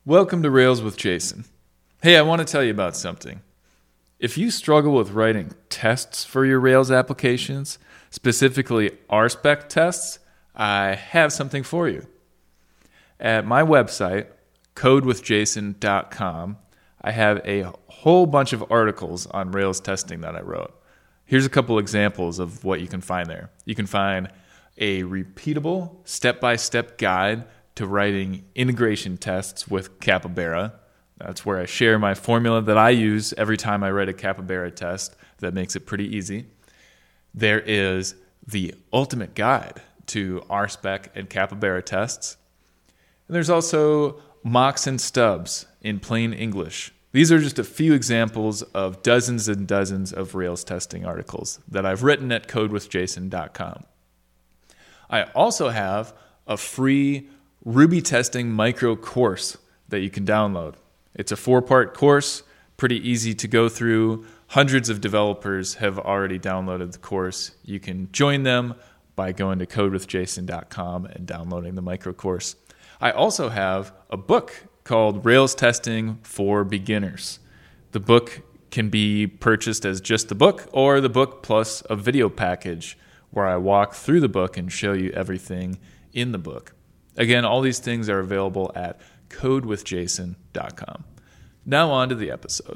Welcome to Rails with Jason. Hey, I want to tell you about something. If you struggle with writing tests for your Rails applications, specifically RSpec tests, I have something for you. At my website, codewithjason.com, I have a whole bunch of articles on Rails testing that I wrote. Here's a couple examples of what you can find there. You can find a repeatable step-by-step guide to writing integration tests with Capybara. That's where I share my formula that I use every time I write a Capybara test. That makes it pretty easy. There is the ultimate guide to RSpec and Capybara tests. And there's also mocks and stubs in plain English. These are just a few examples of dozens and dozens of Rails testing articles that I've written at codewithjason.com. I also have a free Ruby testing micro course that you can download. It's a 4-part course, pretty easy to go through. Hundreds of developers have already downloaded the course. You can join them by going to codewithjason.com and downloading the micro course. I also have a book called Rails Testing for Beginners. The book can be purchased as just the book or the book plus a video package where I walk through the book and show you everything in the book. Again, all these things are available at codewithjason.com. Now on to the episode.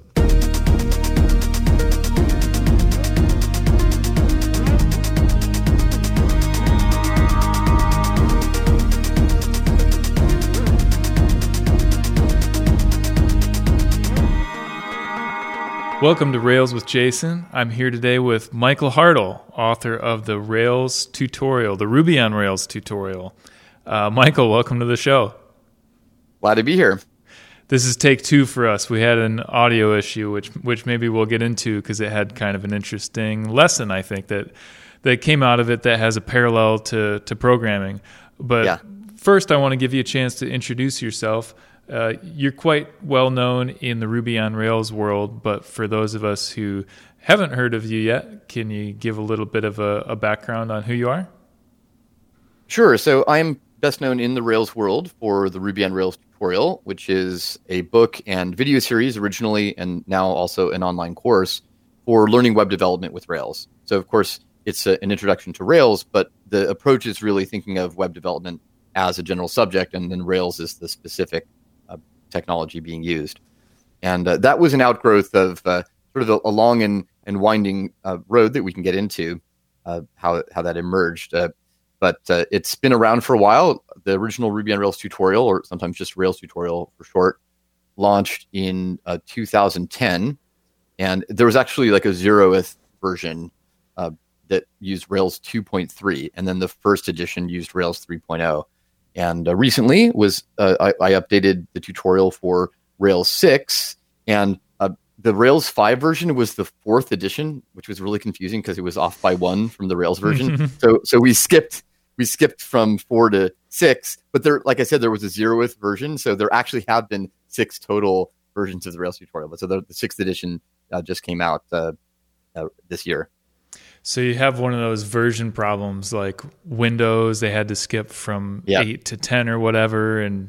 Welcome to Rails with Jason. I'm here today with Michael Hartle, author of the Rails tutorial, the Ruby on Rails tutorial. Michael, welcome to the show. Glad to be here. This is take 2 for us. We had an audio issue, which maybe we'll get into because it had kind of an interesting lesson, I think, that came out of it that has a parallel to programming. But First, I want to give you a chance to introduce yourself. You're quite well known in the Ruby on Rails world, but for those of us who haven't heard of you yet, can you give a little bit of a background on who you are? Sure. So I'm best known in the Rails world for the Ruby on Rails tutorial, which is a book and video series originally, and now also an online course for learning web development with Rails. So of course, it's an introduction to Rails, but the approach is really thinking of web development as a general subject, and then Rails is the specific technology being used. And that was an outgrowth of sort of a long and winding road that we can get into, how that emerged. But it's been around for a while. The original Ruby on Rails tutorial, or sometimes just Rails tutorial for short, launched in 2010. And there was actually like a 0th version that used Rails 2.3. And then the first edition used Rails 3.0. And recently I updated the tutorial for Rails 6, and the Rails 5 version was the 4th edition, which was really confusing because it was off by 1 from the Rails version. So we skipped from 4 to 6, but there, like I said, there was a 0th version, so there actually have been 6 total versions of the Rails tutorial. But so the 6th edition just came out this year. So you have one of those version problems like Windows, they had to skip from 8 to 10 or whatever. And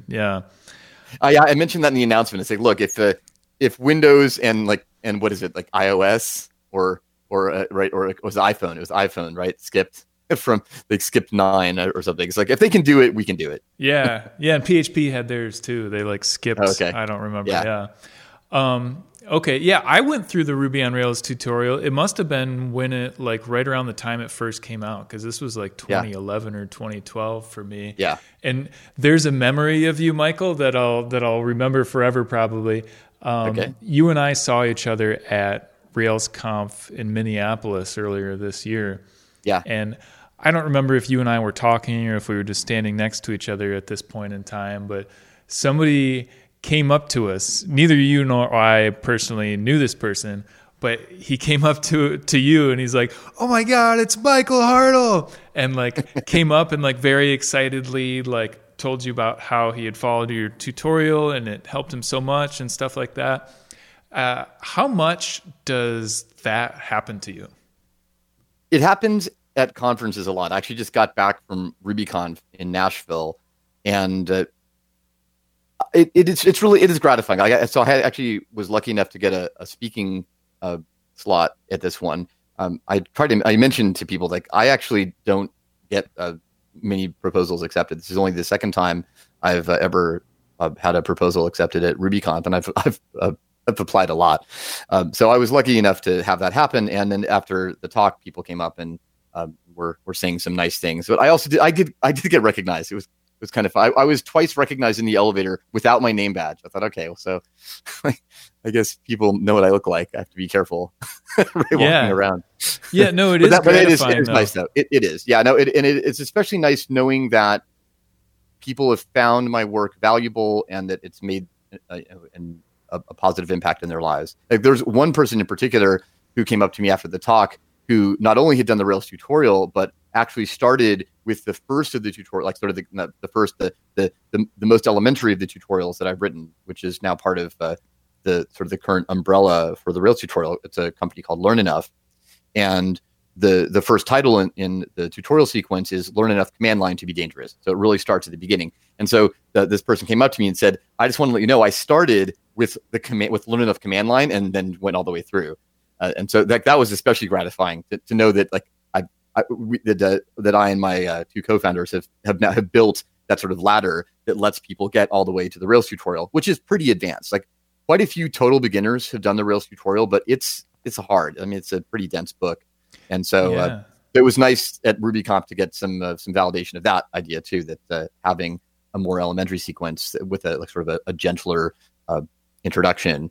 I mentioned that in the announcement. It's like, look, if Windows and what is it, like iOS or it was iPhone. It was iPhone, right? Skipped 9 or something. It's like, if they can do it, we can do it. Yeah. And PHP had theirs too. They skipped. Okay. I don't remember. Okay, yeah, I went through the Ruby on Rails tutorial. It must have been when it, right around the time it first came out, because this was like 2011 or 2012 for me. Yeah. And there's a memory of you, Michael, that I'll remember forever probably. You and I saw each other at RailsConf in Minneapolis earlier this year. Yeah. And I don't remember if you and I were talking or if we were just standing next to each other at this point in time, but somebody came up to us. Neither you nor I personally knew this person, but he came up to you and he's like, "Oh my God, it's Michael Hartle!" And came up and very excitedly told you about how he had followed your tutorial and it helped him so much and stuff like that. How much does that happen to you? It happens at conferences a lot. I actually just got back from RubyConf in Nashville, and it is gratifying. I actually was lucky enough to get a speaking slot at this one. I mentioned to people, like, I actually don't get many proposals accepted. This is only the second time I've ever had a proposal accepted at RubyConf, and I've applied a lot. So I was lucky enough to have that happen. And then after the talk, people came up and were saying some nice things. But I did get recognized. It was kind of fun. I was twice recognized in the elevator without my name badge. I thought, okay, well, so I guess people know what I look like. I have to be careful walking around. Yeah, no, it is gratifying. It is nice, though. It is. Yeah, no, it's especially nice knowing that people have found my work valuable and that it's made a positive impact in their lives. Like, there's one person in particular who came up to me after the talk who not only had done the Rails tutorial, but actually started with the first of the tutorial, like sort of the most elementary of the tutorials that I've written, which is now part of the current umbrella for the Rails tutorial. It's a company called Learn Enough, and the first title in the tutorial sequence is Learn Enough Command Line to be Dangerous. So it really starts at the beginning. And so this person came up to me and said, I just want to let you know I started with with Learn Enough Command Line and then went all the way through. And so that was especially gratifying to know that, like, that I and my two co-founders have built that sort of ladder that lets people get all the way to the Rails tutorial, which is pretty advanced. Like, quite a few total beginners have done the Rails tutorial, but it's hard. I mean, it's a pretty dense book. And so it was nice at RubyConf to get some validation of that idea too, that having a more elementary sequence with a gentler introduction,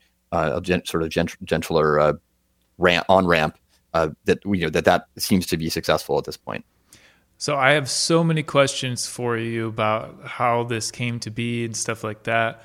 gentler on-ramp, that seems to be successful at this point. So I have so many questions for you about how this came to be and stuff like that.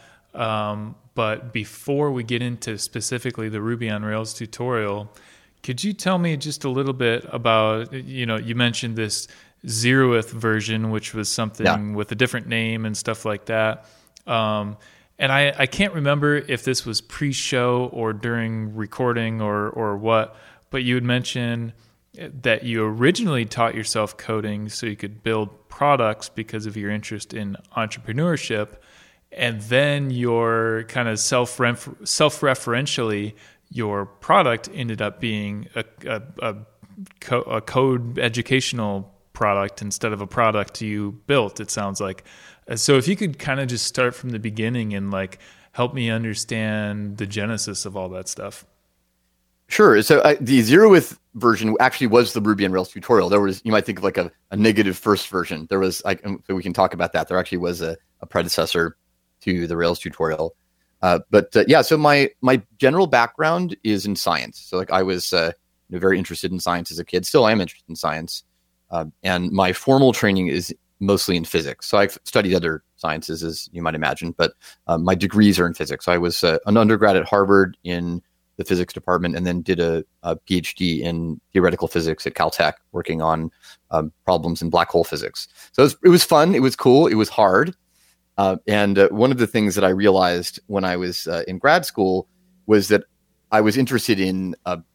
But before we get into specifically the Ruby on Rails tutorial, could you tell me just a little bit about, you mentioned this 0th version, which was something with a different name and stuff like that. And I can't remember if this was pre-show or during recording or what, but you had mentioned that you originally taught yourself coding so you could build products because of your interest in entrepreneurship. And then your kind of self-referentially, your product ended up being a code educational product instead of a product you built, it sounds like. So if you could kind of just start from the beginning and like help me understand the genesis of all that stuff. Sure. So the 0th version actually was the Ruby on Rails tutorial. There was, you might think of like a negative first version. There was, so we can talk about that. There actually was a predecessor to the Rails tutorial. So my general background is in science. So like I was very interested in science as a kid. Still I am interested in science. And my formal training is mostly in physics. So I've studied other sciences, as you might imagine, but my degrees are in physics. So I was an undergrad at Harvard in the physics department, and then did a PhD in theoretical physics at Caltech, working on problems in black hole physics. So it was fun. It was cool. It was hard. And one of the things that I realized when I was in grad school was that I was interested in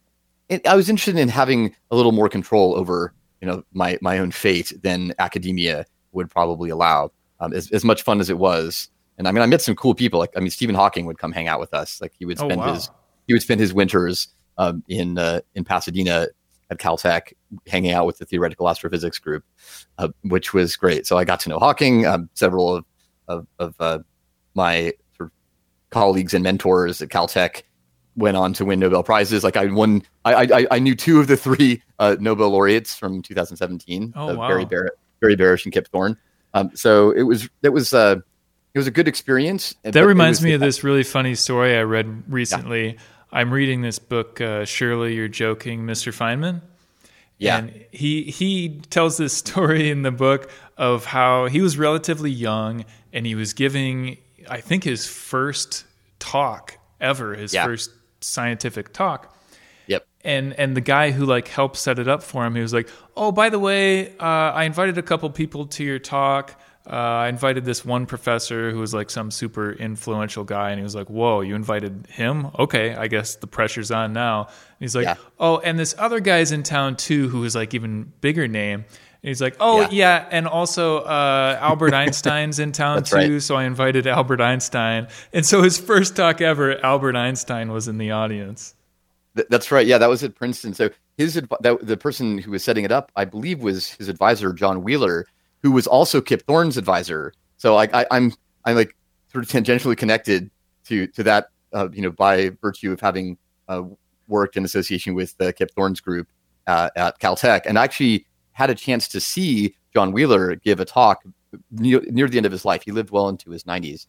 having a little more control over my own fate than academia would probably allow. As much fun as it was, and I mean, I met some cool people. Like, I mean, Stephen Hawking would come hang out with us. Like, he would spend his winters in Pasadena at Caltech, hanging out with the theoretical astrophysics group, which was great. So I got to know Hawking. Several of my sort of colleagues and mentors at Caltech went on to win Nobel Prizes. Like, I knew 2 of the 3 Nobel laureates from 2017. Barry Barish and Kip Thorne. So it was a good experience. That reminds me of this really funny story I read recently. Yeah. I'm reading this book, Surely You're Joking, Mr. Feynman. Yeah. And he tells this story in the book of how he was relatively young and he was giving, I think, his first talk ever, first scientific talk. Yep. And the guy who like helped set it up for him, he was like, "Oh, by the way, I invited a couple people to your talk. I invited this one professor who was like some super influential guy." And he was like, "Whoa, you invited him? Okay, I guess the pressure's on now." And he's like, "Oh, and this other guy's in town too, who is like even bigger name." he's like, oh yeah, and also Albert Einstein's in town That's too, right. so I invited Albert Einstein. And so his first talk ever, Albert Einstein was in the audience. That's right. Yeah, that was at Princeton. So the person who was setting it up, I believe, was his advisor, John Wheeler, who was also Kip Thorne's advisor. So I'm like sort of tangentially connected to that, by virtue of having worked in association with Kip Thorne's group at Caltech, and actually had a chance to see John Wheeler give a talk near the end of his life. He lived well into his 90s.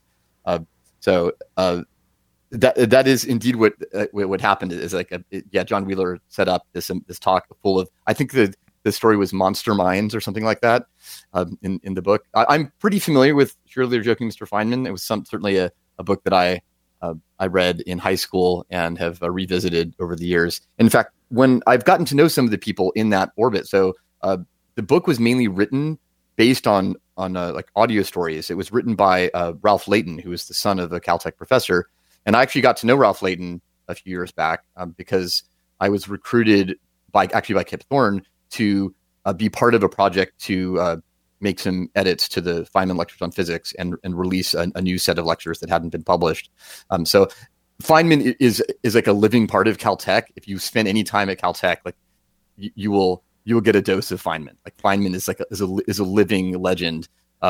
That is indeed what happened. Is like John Wheeler set up this talk full of, I think the story was Monster Minds or something like that in the book. I'm pretty familiar with Surely You're Joking, Mr. Feynman. It was certainly a book that I read in high school and have revisited over the years. In fact, when I've gotten to know some of the people in that orbit, so the book was mainly written based on like audio stories. It was written by Ralph Layton, who was the son of a Caltech professor. And I actually got to know Ralph Layton a few years back because I was recruited by Kip Thorne to be part of a project to make some edits to the Feynman Lectures on Physics and release a new set of lectures that hadn't been published. So Feynman is like a living part of Caltech. If you spend any time at Caltech, like you will get a dose of Feynman. Like Feynman is a living legend.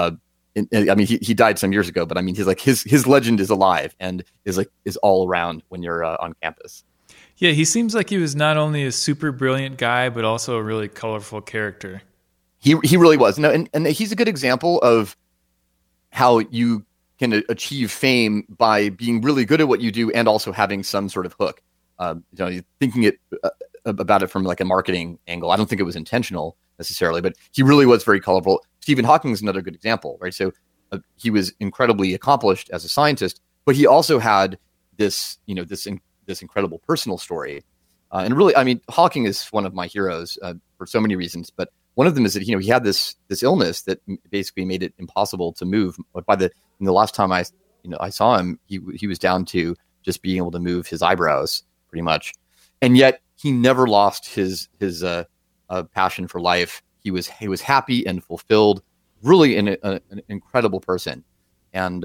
He died some years ago, but I mean, his legend is alive and is all around when you're on campus. Yeah, he seems like he was not only a super brilliant guy, but also a really colorful character. He really was. No, and he's a good example of how you can achieve fame by being really good at what you do and also having some sort of hook. Thinking about it from like a marketing angle. I don't think it was intentional necessarily, but he really was very colorful. Stephen Hawking is another good example, right? So he was incredibly accomplished as a scientist, but he also had this incredible personal story. And really, I mean, Hawking is one of my heroes for so many reasons, but one of them is that, he had this illness that basically made it impossible to move. But the last time I saw him, he was down to just being able to move his eyebrows pretty much. And yet he never lost his passion for life. He was happy and fulfilled, really an incredible person. And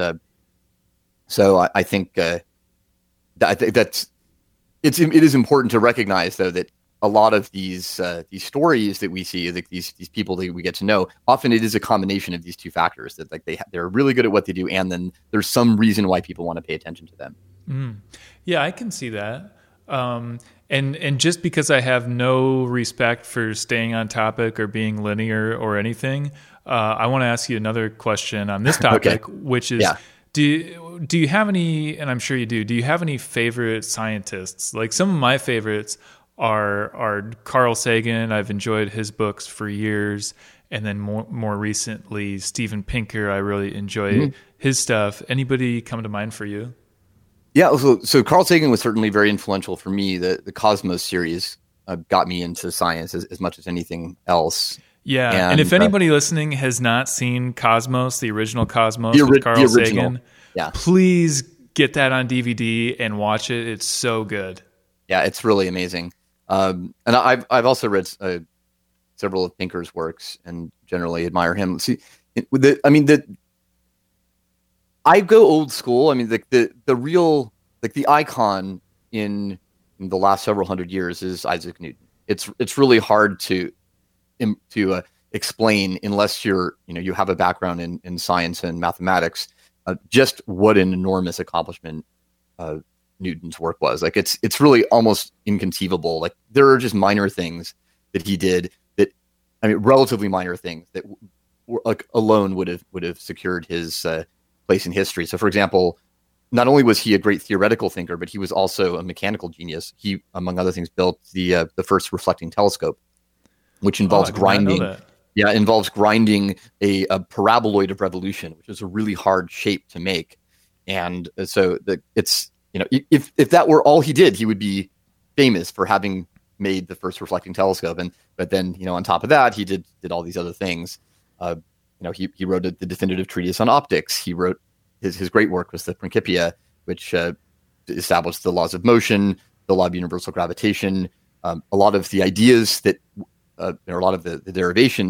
so I think it is important to recognize, though, that a lot of these stories that we see, like these people that we get to know, often it is a combination of these two factors, that like they're really good at what they do, and then there's some reason why people want to pay attention to them. Mm. Yeah, I can see that. And just because I have no respect for staying on topic or being linear or anything, I want to ask you another question on this topic, okay. Which is, do you have any, and I'm sure you do you have any favorite scientists? Like some of my favorites are Carl Sagan. I've enjoyed his books for years. And then more recently, Steven Pinker. I really enjoy his stuff. Anybody come to mind for you? Yeah, so Carl Sagan was certainly very influential for me. The Cosmos series got me into science as much as anything else. Yeah, and if anybody listening has not seen Cosmos, the original Cosmos with Carl Sagan, please get that on DVD and watch it. It's so good. Yeah, it's really amazing. And I've also read several of Pinker's works and generally admire him. See, I go old school. I mean, the real, like the icon in the last several hundred years is Isaac Newton. It's really hard to explain unless you have a background in science and mathematics, just what an enormous accomplishment Newton's work was. Like it's really almost inconceivable. Like there are just minor things that he did relatively minor things that like alone would have secured his place in history. So, for example, not only was he a great theoretical thinker, but he was also a mechanical genius. He, among other things, built the first reflecting telescope, which involves grinding. Yeah, involves grinding a paraboloid of revolution, which is a really hard shape to make. And so it's if that were all he did, he would be famous for having made the first reflecting telescope. But then on top of that, he did all these other things. He wrote the definitive treatise on optics. He wrote his great work was the Principia, which established the laws of motion, the law of universal gravitation. A lot of the ideas that, a lot of the derivations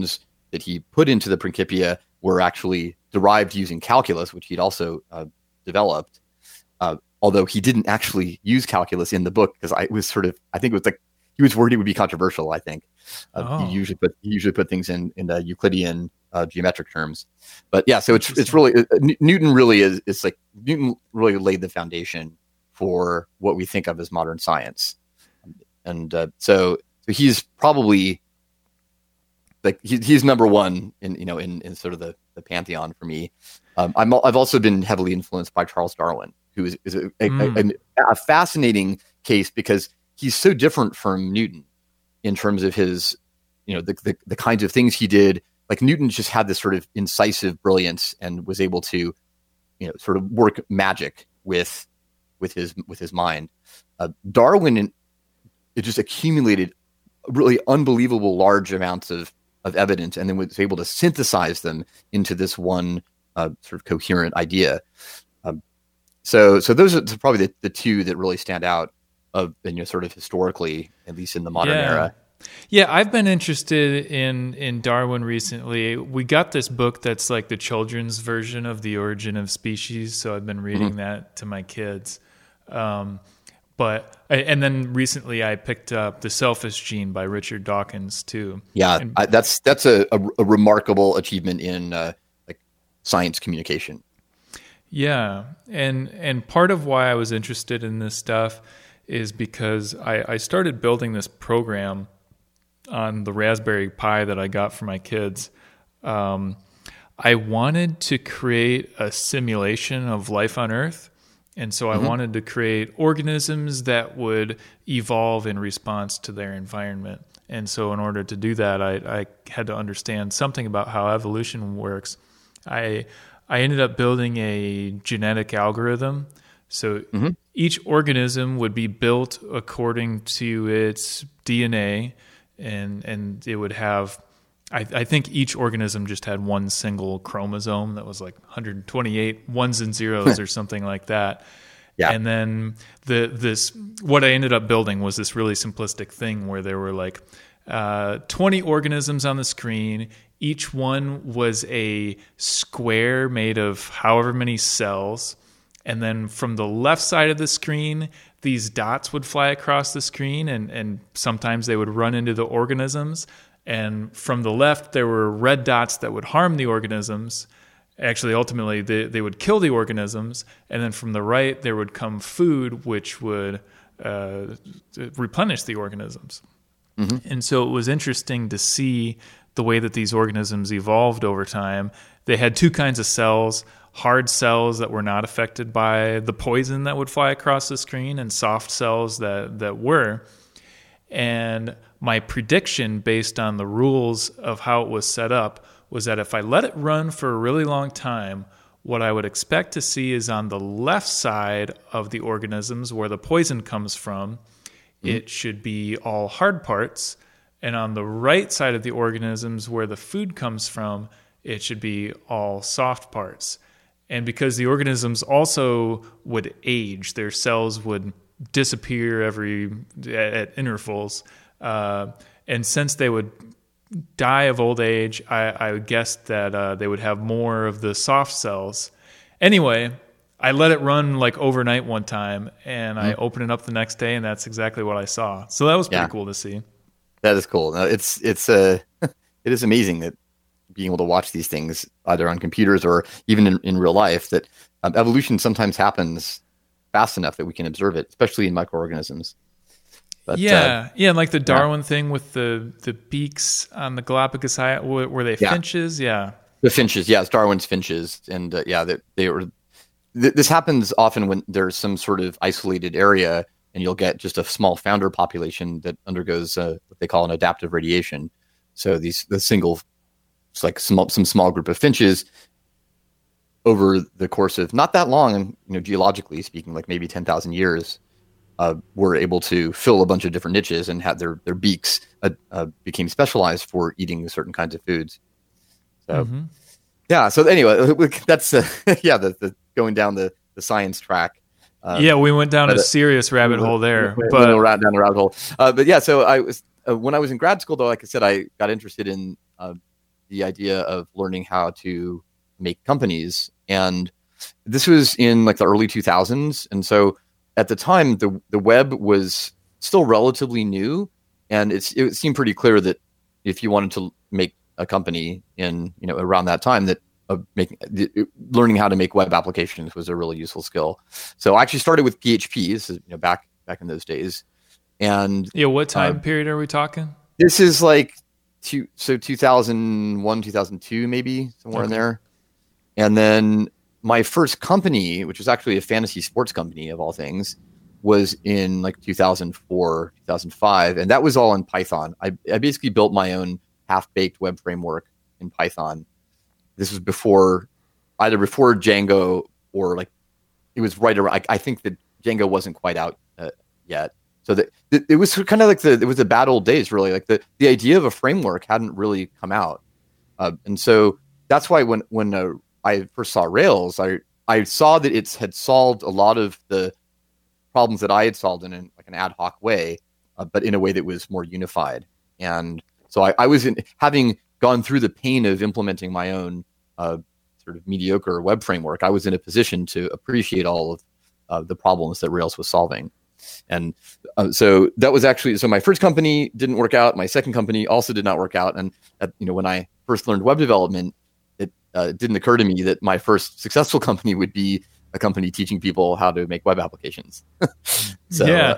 that he put into the Principia were actually derived using calculus, which he'd also developed. Although he didn't actually use calculus in the book, because I think it was like he was worried it would be controversial. I think he usually put things in the Euclidean geometric terms. But yeah, so it's really Newton really is like Newton really laid the foundation for what we think of as modern science, and so he's probably like he's number one in sort of the pantheon for me. I've also been heavily influenced by Charles Darwin, who is a fascinating case because he's so different from Newton in terms of his, the kinds of things he did. Like Newton just had this sort of incisive brilliance and was able to, sort of work magic with his mind. Darwin, it just accumulated really unbelievable large amounts of evidence, and then was able to synthesize them into this one sort of coherent idea. So those are probably the two that really stand out of, sort of historically, at least in the modern era. Yeah, I've been interested in Darwin recently. We got this book that's like the children's version of The Origin of Species, so I've been reading that to my kids. And then recently I picked up The Selfish Gene by Richard Dawkins too. Yeah, that's a remarkable achievement in like science communication. Yeah, and part of why I was interested in this stuff is because I started building this program on the Raspberry Pi that I got for my kids. I wanted to create a simulation of life on Earth. And so I wanted to create organisms that would evolve in response to their environment. And so in order to do that, I had to understand something about how evolution works. I ended up building a genetic algorithm. So each organism would be built according to its DNA, and it would have, I think each organism just had one single chromosome that was like 128 ones and zeros or something like that. Yeah. And then what I ended up building was this really simplistic thing where there were like 20 organisms on the screen. Each one was a square made of however many cells. And then from the left side of the screen, these dots would fly across the screen, and sometimes they would run into the organisms. And from the left, there were red dots that would harm the organisms. Actually, ultimately, they would kill the organisms. And then from the right, there would come food, which would replenish the organisms. And so it was interesting to see the way that these organisms evolved over time. They had two kinds of cells: hard cells that were not affected by the poison that would fly across the screen, and soft cells that were. And my prediction, based on the rules of how it was set up, was that if I let it run for a really long time, what I would expect to see is on the left side of the organisms where the poison comes from, it should be all hard parts. And on the right side of the organisms where the food comes from, it should be all soft parts. And because the organisms also would age, their cells would disappear at intervals. And since they would die of old age, I would guess that they would have more of the soft cells. Anyway, I let it run like overnight one time, and I opened it up the next day, and that's exactly what I saw. So that was pretty cool to see. That is cool. No, it is amazing that being able to watch these things either on computers or even in real life, that evolution sometimes happens fast enough that we can observe it, especially in microorganisms. But, and like the Darwin thing with the beaks on the Galapagos Island, were they finches? Yeah, the finches. Yeah, it's Darwin's finches, and they were. This happens often when there's some sort of isolated area, and you'll get just a small founder population that undergoes what they call an adaptive radiation. So the single, it's like some small group of finches over the course of not that long, geologically speaking, like maybe 10,000 years. Were able to fill a bunch of different niches and had their beaks became specialized for eating certain kinds of foods. So, So anyway, that's the going down the science track. We went down a serious rabbit hole there. Down the rabbit hole. So I was when I was in grad school, though, like I said, I got interested in the idea of learning how to make companies. And this was in like the early 2000s. And so at the time, the web was still relatively new. And it seemed pretty clear that if you wanted to make a company in, around that time, that learning how to make web applications was a really useful skill. So I actually started with PHP. This is, back in those days. And what time period are we talking? This is like 2001, 2002, maybe somewhere in there. And then my first company, which was actually a fantasy sports company of all things, was in like 2004, 2005. And that was all in Python. I basically built my own half-baked web framework in Python. This was before Django, or like it was right around. I think that Django wasn't quite out yet. So that it was kind of like it was the bad old days, really. Like the idea of a framework hadn't really come out, and so that's why when I first saw Rails, I saw that it had solved a lot of the problems that I had solved in like an ad hoc way, but in a way that was more unified. And so I was having gone through the pain of implementing my own sort of mediocre web framework. I was in a position to appreciate all of the problems that Rails was solving. And so that was actually, so my first company didn't work out. My second company also did not work out. And when I first learned web development, it didn't occur to me that my first successful company would be a company teaching people how to make web applications. So, yeah.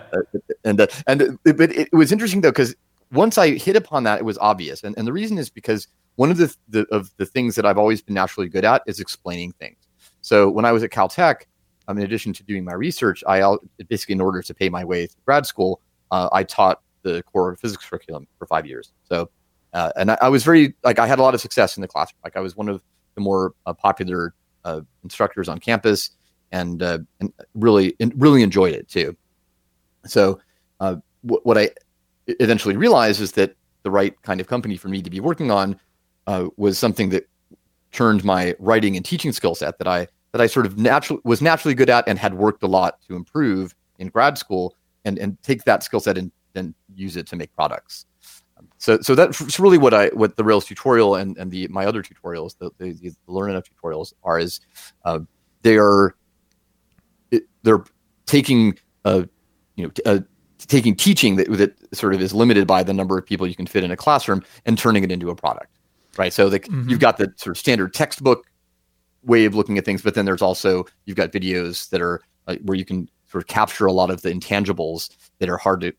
But it was interesting though, because once I hit upon that, it was obvious. And the reason is because one of the things that I've always been naturally good at is explaining things. So when I was at Caltech, in addition to doing my research, I basically, in order to pay my way through grad school, I taught the core physics curriculum for 5 years. So, and I was very, I had a lot of success in the classroom. I was one of the more popular instructors on campus, and really enjoyed it too. So, what I eventually realized is that the right kind of company for me to be working on was something that turned my writing and teaching skill set that I sort of was naturally good at and had worked a lot to improve in grad school, and take that skill set and then use it to make products. So that's really what the Rails tutorial and my other tutorials, the Learn Enough tutorials are, is they're taking taking teaching that sort of is limited by the number of people you can fit in a classroom and turning it into a product, right? So you've got the sort of standard textbook way of looking at things, but then there's also, you've got videos that are where you can sort of capture a lot of the intangibles that are hard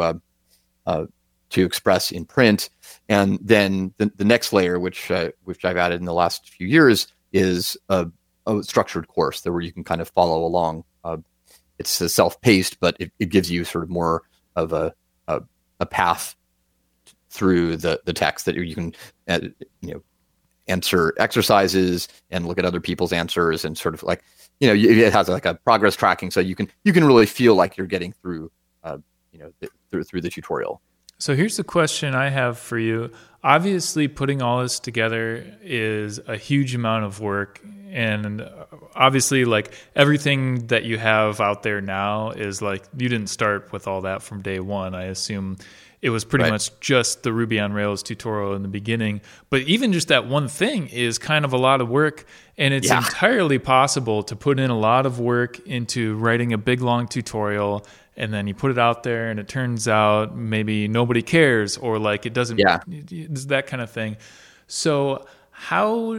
to express in print. And then the next layer, which I've added in the last few years, is a structured course where you can kind of follow along. It's self-paced, but it gives you sort of more of a path through the text that you can answer exercises and look at other people's answers, and sort of like, it has like a progress tracking, so you can really feel like you're getting through through the tutorial. So here's the question I have for you. Obviously, putting all this together is a huge amount of work, and obviously, like, everything that you have out there now is like, you didn't start with all that from day one. I assume it was pretty much just the Ruby on Rails tutorial in the beginning. But even just that one thing is kind of a lot of work, and it's entirely possible to put in a lot of work into writing a big, long tutorial, and then you put it out there and it turns out maybe nobody cares, or like it doesn't, it's that kind of thing. So how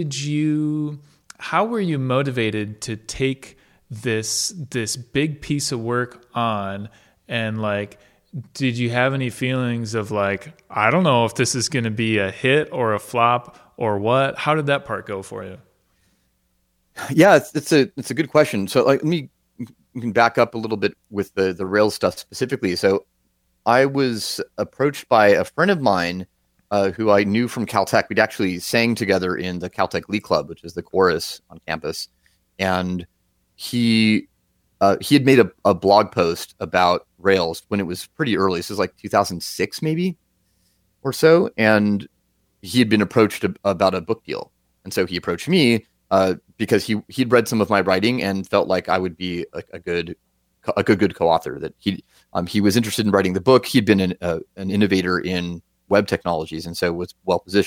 were you motivated to take this big piece of work on, and like, did you have any feelings of like, I don't know if this is going to be a hit or a flop or what? How did that part go for you? Yeah, it's a good question. So like, we can back up a little bit with the Rails stuff specifically. So I was approached by a friend of mine who I knew from Caltech. We'd actually sang together in the Caltech Glee Club, which is the chorus on campus. And he had made a blog post about Rails when it was pretty early. This is like 2006 maybe or so. And he had been approached about a book deal. And so he approached me because he'd read some of my writing and felt like I would be a good co-author, that he was interested in writing the book. He'd been an innovator in web technologies, and so was well positioned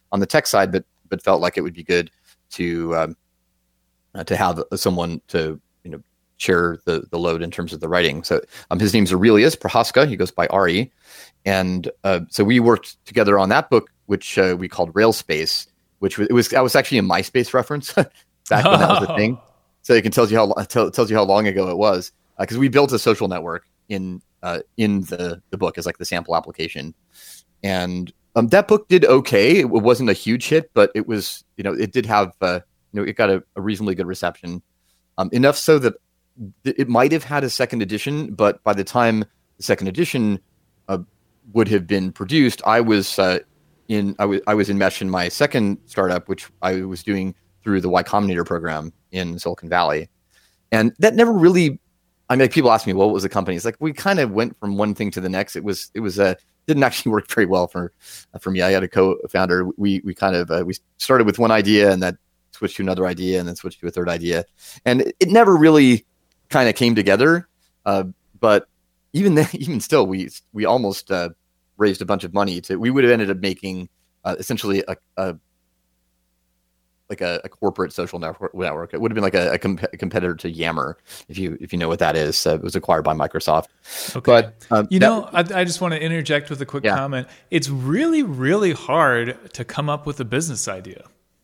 on the tech side, but felt like it would be good to have someone to share the load in terms of the writing. So his name's Aurelius Prohaska. He goes by Ari, and so we worked together on that book, which we called Railspace, that was actually a MySpace reference back when that was a thing. So it tells you how long ago it was, because we built a social network in the book as like the sample application, and that book did okay. It wasn't a huge hit, but it was it did have it got a reasonably good reception, enough so that it might have had a second edition. But by the time the second edition would have been produced, I was enmeshed in my second startup, which I was doing through the Y Combinator program in Silicon Valley. And that never really, people ask me, well, what was the company? It's like, we kind of went from one thing to the next. It didn't actually work very well for me. I had a co-founder. We started with one idea, and that switched to another idea, and then switched to a third idea. And it never really kind of came together. But even still, we almost raised a bunch of money we would have ended up making essentially a corporate social network. It would have been like a competitor to Yammer, if you know what that is. It was acquired by Microsoft. Okay. But I just want to interject with a quick comment. It's really, really hard to come up with a business idea.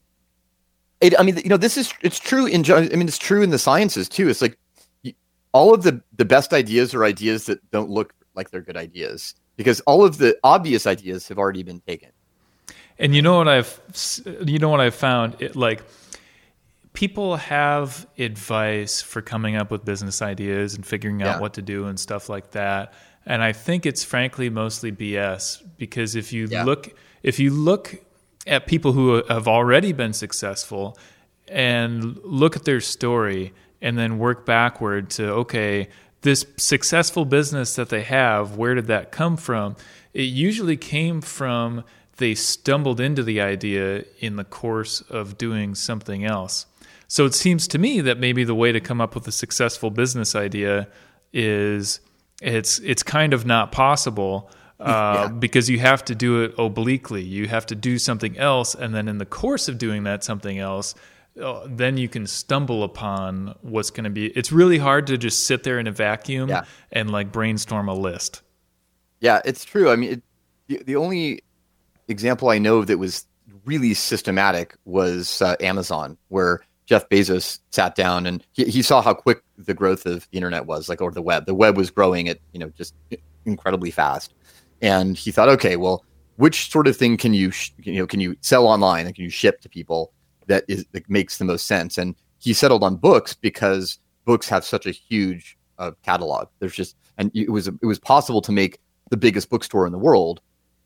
It's true it's true in the sciences too. It's like all of the best ideas are ideas that don't look like they're good ideas, because all of the obvious ideas have already been taken. And you know what I've found? Like, people have advice for coming up with business ideas and figuring out what to do and stuff like that. And I think it's frankly mostly BS, because if you look at people who have already been successful and look at their story and then work backward to, okay, this successful business that they have, where did that come from? It usually came from they stumbled into the idea in the course of doing something else. So it seems to me that maybe the way to come up with a successful business idea is it's kind of not possible, because you have to do it obliquely. You have to do something else, and then in the course of doing that something else, then you can stumble upon what's going to be. It's really hard to just sit there in a vacuum and like brainstorm a list. Yeah, it's true. The only example I know that was really systematic was Amazon, where Jeff Bezos sat down and he saw how quick the growth of the internet was, or the web. The web was growing at just incredibly fast, and he thought, okay, well, which sort of thing can you sell online and can you ship to people that makes the most sense? And he settled on books because books have such a huge catalog. It was possible to make the biggest bookstore in the world.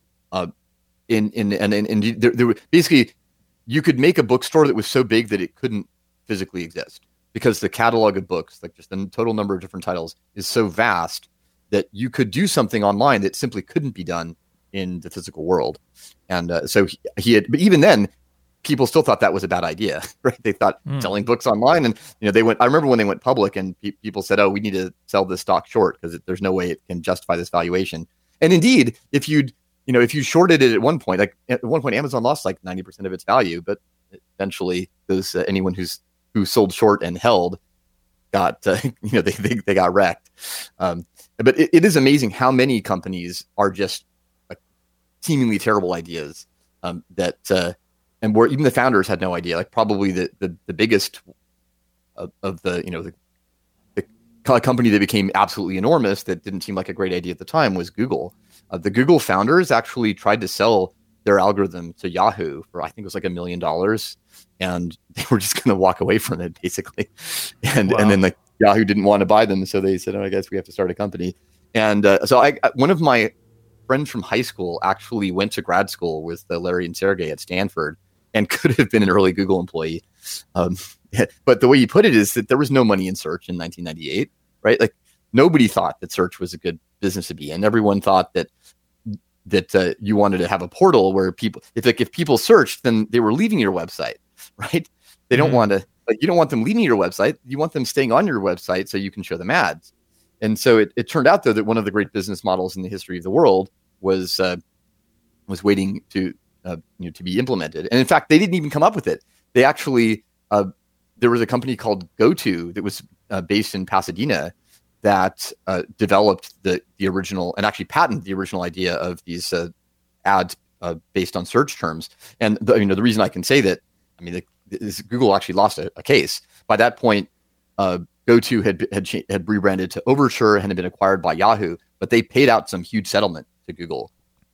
Basically, you could make a bookstore that was so big that it couldn't physically exist, because the catalog of books, like just the total number of different titles, is so vast that you could do something online that simply couldn't be done in the physical world. And so but even then, people still thought that was a bad idea, right? They thought selling books online, and I remember when they went public, and people said, "Oh, we need to sell this stock short because there's no way it can justify this valuation." And indeed, if you shorted it at one point, Amazon lost like 90% of its value, but eventually anyone who sold short and held got they got wrecked. But it is amazing how many companies are just seemingly terrible ideas and where even the founders had no idea. Like, probably the biggest of the company that became absolutely enormous that didn't seem like a great idea at the time was Google. The Google founders actually tried to sell their algorithm to Yahoo for, I think it was like $1 million, and they were just going to walk away from it, basically. And then Yahoo didn't want to buy them, so they said, "Oh, I guess we have to start a company." And so one of my friends from high school actually went to grad school with Larry and Sergey at Stanford, and could have been an early Google employee. But the way you put it is that there was no money in search in 1998, right? Like, nobody thought that search was a good business to be in. Everyone thought that you wanted to have a portal where people, if people searched, then they were leaving your website, right? They don't want to, you don't want them leaving your website. You want them staying on your website so you can show them ads. And so it turned out, though, that one of the great business models in the history of the world was waiting to to be implemented. And in fact, they didn't even come up with it. They actually there was a company called GoTo that was based in Pasadena that developed the original and actually patented the original idea of these ads based on search terms. And the reason I can say that, I mean, is Google actually lost a case. By that point, GoTo had rebranded to Overture and had been acquired by Yahoo, but they paid out some huge settlement to Google.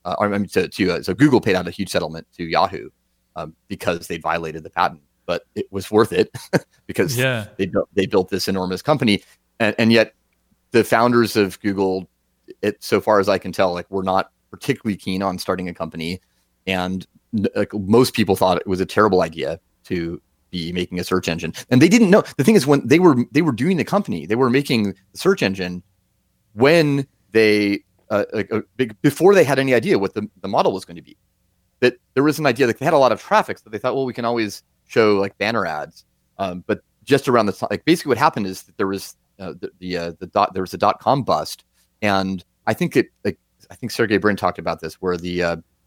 So Google paid out a huge settlement to Yahoo because they violated the patent. But it was worth it because they built this enormous company, and yet the founders of Google, so far as I can tell, were not particularly keen on starting a company, and most people thought it was a terrible idea to be making a search engine. And they didn't know. The thing is, when they were doing the company, they were making the search engine when they before they had any idea what the model was going to be. That there was an idea that they had a lot of traffic, so they thought, well, we can always show banner ads. But just around the time, basically what happened is that there was there was a .com bust, and I think Sergey Brin talked about this, where they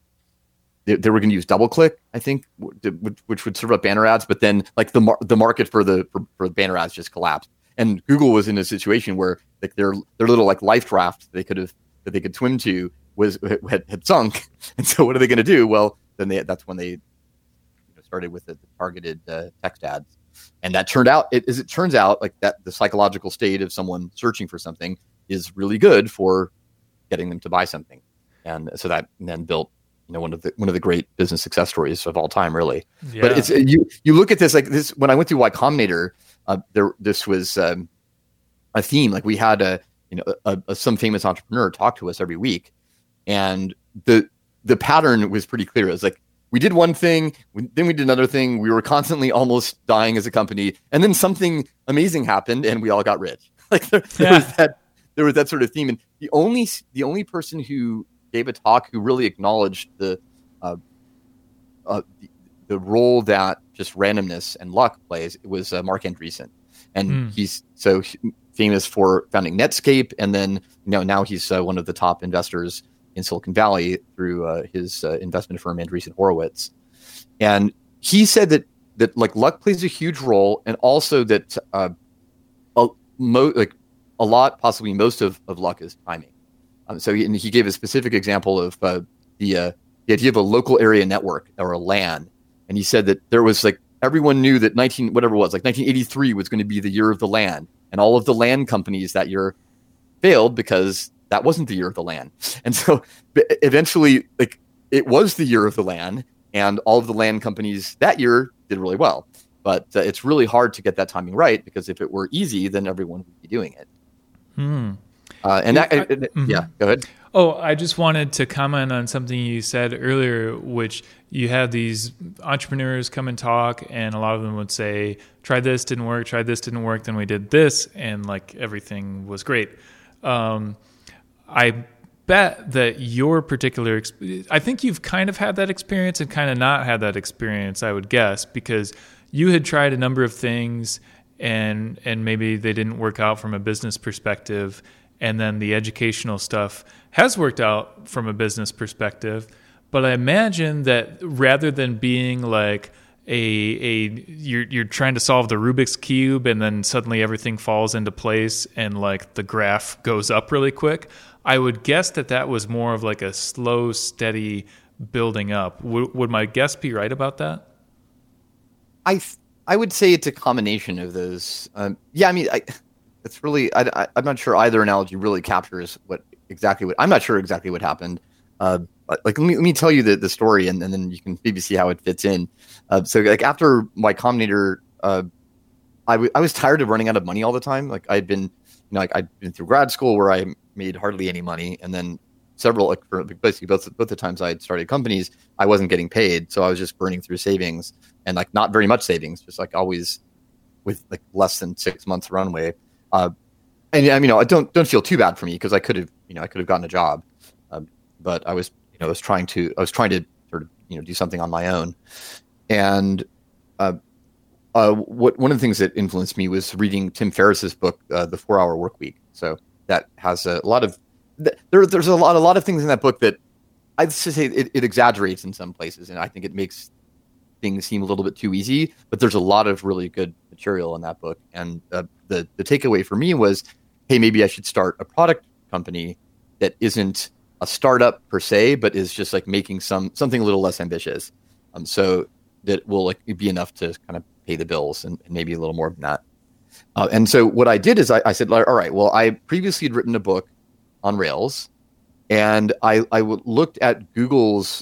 were going to use DoubleClick, I think, which would serve up banner ads, but then the market for banner ads just collapsed, and Google was in a situation where their little life raft that they could swim to had sunk, and so what are they going to do? Well, then that's when they started with the targeted text ads, and that turned out, as it turns out, that the psychological state of someone searching for something is really good for getting them to buy something, and so that then built one of the great business success stories of all time, really. Yeah. But it's you look at this when I went through Y Combinator, this was a theme. We had some famous entrepreneur talk to us every week, and the pattern was pretty clear. It was we did one thing, then we did another thing. We were constantly almost dying as a company, and then something amazing happened, and we all got rich. There was that sort of theme. And the only person who gave a talk who really acknowledged the role that just randomness and luck plays was Mark Andreessen, and he's so famous for founding Netscape, and then now he's one of the top investors in Silicon Valley through his investment firm Andreessen Horowitz. And he said that luck plays a huge role, and also that a lot, possibly most of luck is timing. So he gave a specific example of the idea of a local area network, or a LAN, and he said that there was everyone knew that 1983 was going to be the year of the LAN, and all of the LAN companies that year failed because that wasn't the year of the LAN. And so eventually, it was the year of the LAN, and all of the LAN companies that year did really well. But it's really hard to get that timing right, because if it were easy, then everyone would be doing it. Yeah, go ahead. Oh, I just wanted to comment on something you said earlier, which you had these entrepreneurs come and talk, and a lot of them would say, try this, didn't work, try this, didn't work, then we did this, and everything was great. I bet that your particular I think you've kind of had that experience and kind of not had that experience, I would guess, because you had tried a number of things and maybe they didn't work out from a business perspective, and then the educational stuff has worked out from a business perspective. But I imagine that rather than being you're trying to solve the Rubik's Cube and then suddenly everything falls into place and the graph goes up really quick, I would guess that was more of a slow, steady building up. Would my guess be right about that? I would say it's a combination of those. Yeah, I mean, it's really, I'm not sure either analogy really captures I'm not sure exactly what happened. Let me tell you the story, and then you can maybe see how it fits in. So after Y Combinator, I was tired of running out of money all the time. I'd been through grad school where I made hardly any money, and then basically both the times I had started companies, I wasn't getting paid, so I was just burning through savings, and not very much savings, just always with less than 6 months runway. And I don't feel too bad for me, because I could have gotten a job, but I was trying to sort of do something on my own, and one of the things that influenced me was reading Tim Ferriss's book, The 4 Hour Workweek. So that has a lot of there's a lot of things in that book that I'd say it exaggerates in some places, and I think it makes things seem a little bit too easy. But there's a lot of really good material in that book, and the takeaway for me was, hey, maybe I should start a product company that isn't a startup per se, but is just like making something a little less ambitious, so that will like be enough to kind of pay the bills and maybe a little more than that. And so what I did is I said, all right, well, I previously had written a book on Rails, and I looked at Google's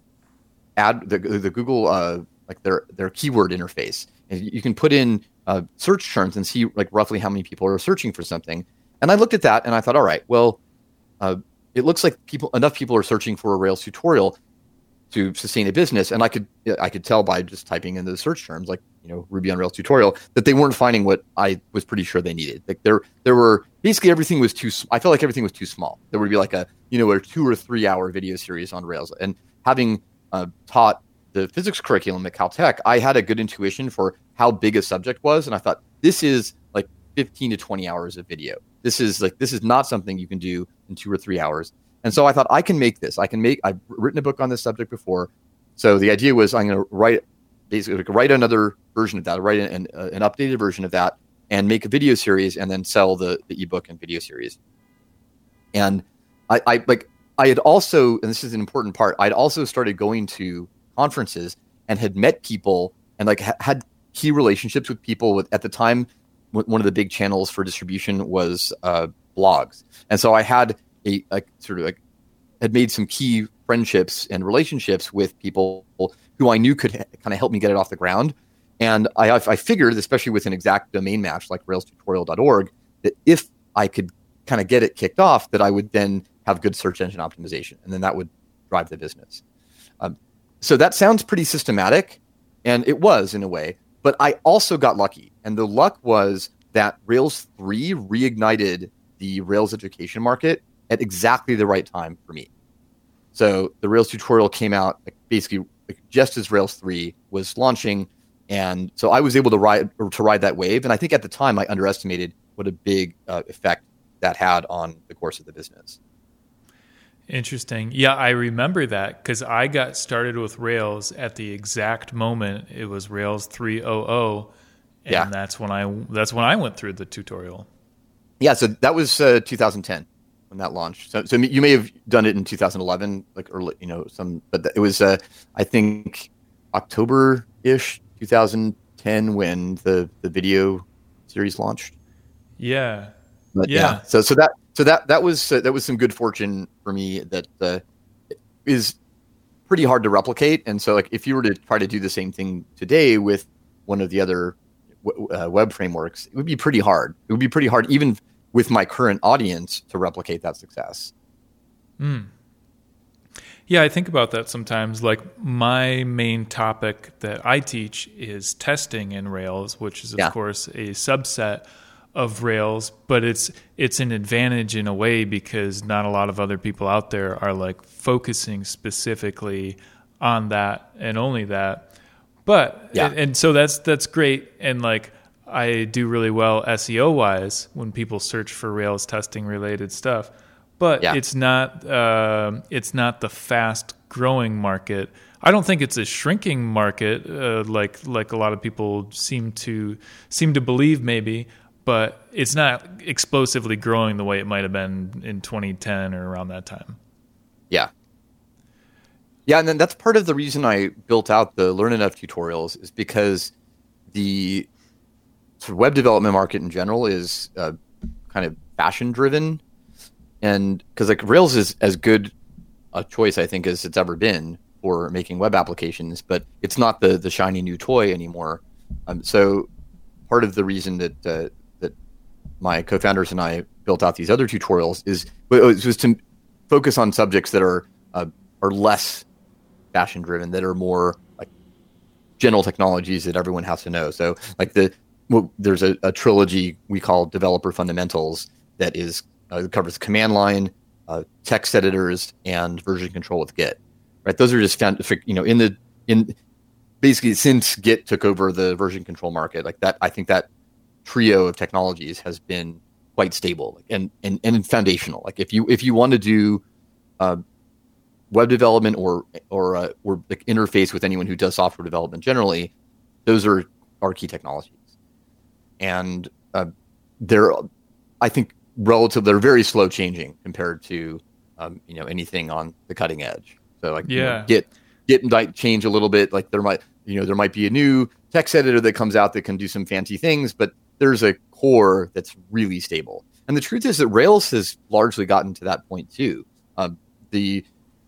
the Google like their keyword interface, and you can put in search terms and see like roughly how many people are searching for something. And I looked at that and I thought, all right, well, it looks like enough people are searching for a Rails tutorial to sustain a business, and I could tell by just typing in those search terms like Ruby on Rails tutorial that they weren't finding what I was pretty sure they needed. Like there were basically everything was too. I felt like everything was too small. There would be like a 2 or 3 hour video series on Rails, and having taught the physics curriculum at Caltech, I had a good intuition for how big a subject was, and I thought this is like 15 to 20 hours of video. This is not something you can do in 2 or 3 hours. And so I thought I can make this. I've written a book on this subject before. So the idea was I'm going to write another version of that, write an updated version of that, and make a video series, and then sell the ebook and video series. And I had also, and this is an important part, I'd also started going to conferences and had met people and like had key relationships with people at the time. One of the big channels for distribution was blogs. And so I had had made some key friendships and relationships with people who I knew could kind of help me get it off the ground. And I figured, especially with an exact domain match like railstutorial.org, that if I could kind of get it kicked off, that I would then have good search engine optimization, and then that would drive the business. So that sounds pretty systematic, and it was in a way, but I also got lucky. And the luck was that Rails 3 reignited the Rails education market at exactly the right time for me. So the Rails tutorial came out basically just as Rails 3 was launching, and so I was able to ride that wave. And I think at the time I underestimated what a big effect that had on the course of the business. Interesting. Yeah, I remember that because I got started with Rails at the exact moment it was Rails 3.0.0, and that's when I went through the tutorial. Yeah, so that was 2010 when that launched. So you may have done it in 2011, like early, but it was I think October-ish 2010 when the video series launched. Yeah. But yeah. So that was some good fortune for me that is pretty hard to replicate. And so like if you were to try to do the same thing today with one of the other web frameworks, it would be pretty hard. It would be pretty hard even with my current audience to replicate that success. Yeah, I think about that sometimes. Like my main topic that I teach is testing in Rails, which is of course a subset of Rails, but it's an advantage in a way because not a lot of other people out there are like focusing specifically on that and only that. But and so that's great, and like I do really well SEO wise when people search for Rails testing related stuff. But it's not the fast growing market. I don't think it's a shrinking market like a lot of people seem to believe maybe. But it's not explosively growing the way it might have been in 2010 or around that time. Yeah. Yeah, and then that's part of the reason I built out the Learn Enough tutorials is because the sort of web development market in general is kind of fashion-driven. And because like Rails is as good a choice, I think, as it's ever been for making web applications, but it's not the shiny new toy anymore. So part of the reason that my co-founders and I built out these other tutorials was to focus on subjects that are less fashion driven, that are more like general technologies that everyone has to know. So like there's a trilogy we call Developer Fundamentals that is covers command line, text editors, and version control with Git. Right, those are just in basically since Git took over the version control market, like that. I think that trio of technologies has been quite stable and foundational. Like if you want to do web development or the interface with anyone who does software development generally, those are key technologies. And they're, I think, they're very slow changing compared to anything on the cutting edge. So like Git might change a little bit. Like there might be a new text editor that comes out that can do some fancy things, but there's a core that's really stable. And the truth is that Rails has largely gotten to that point too. The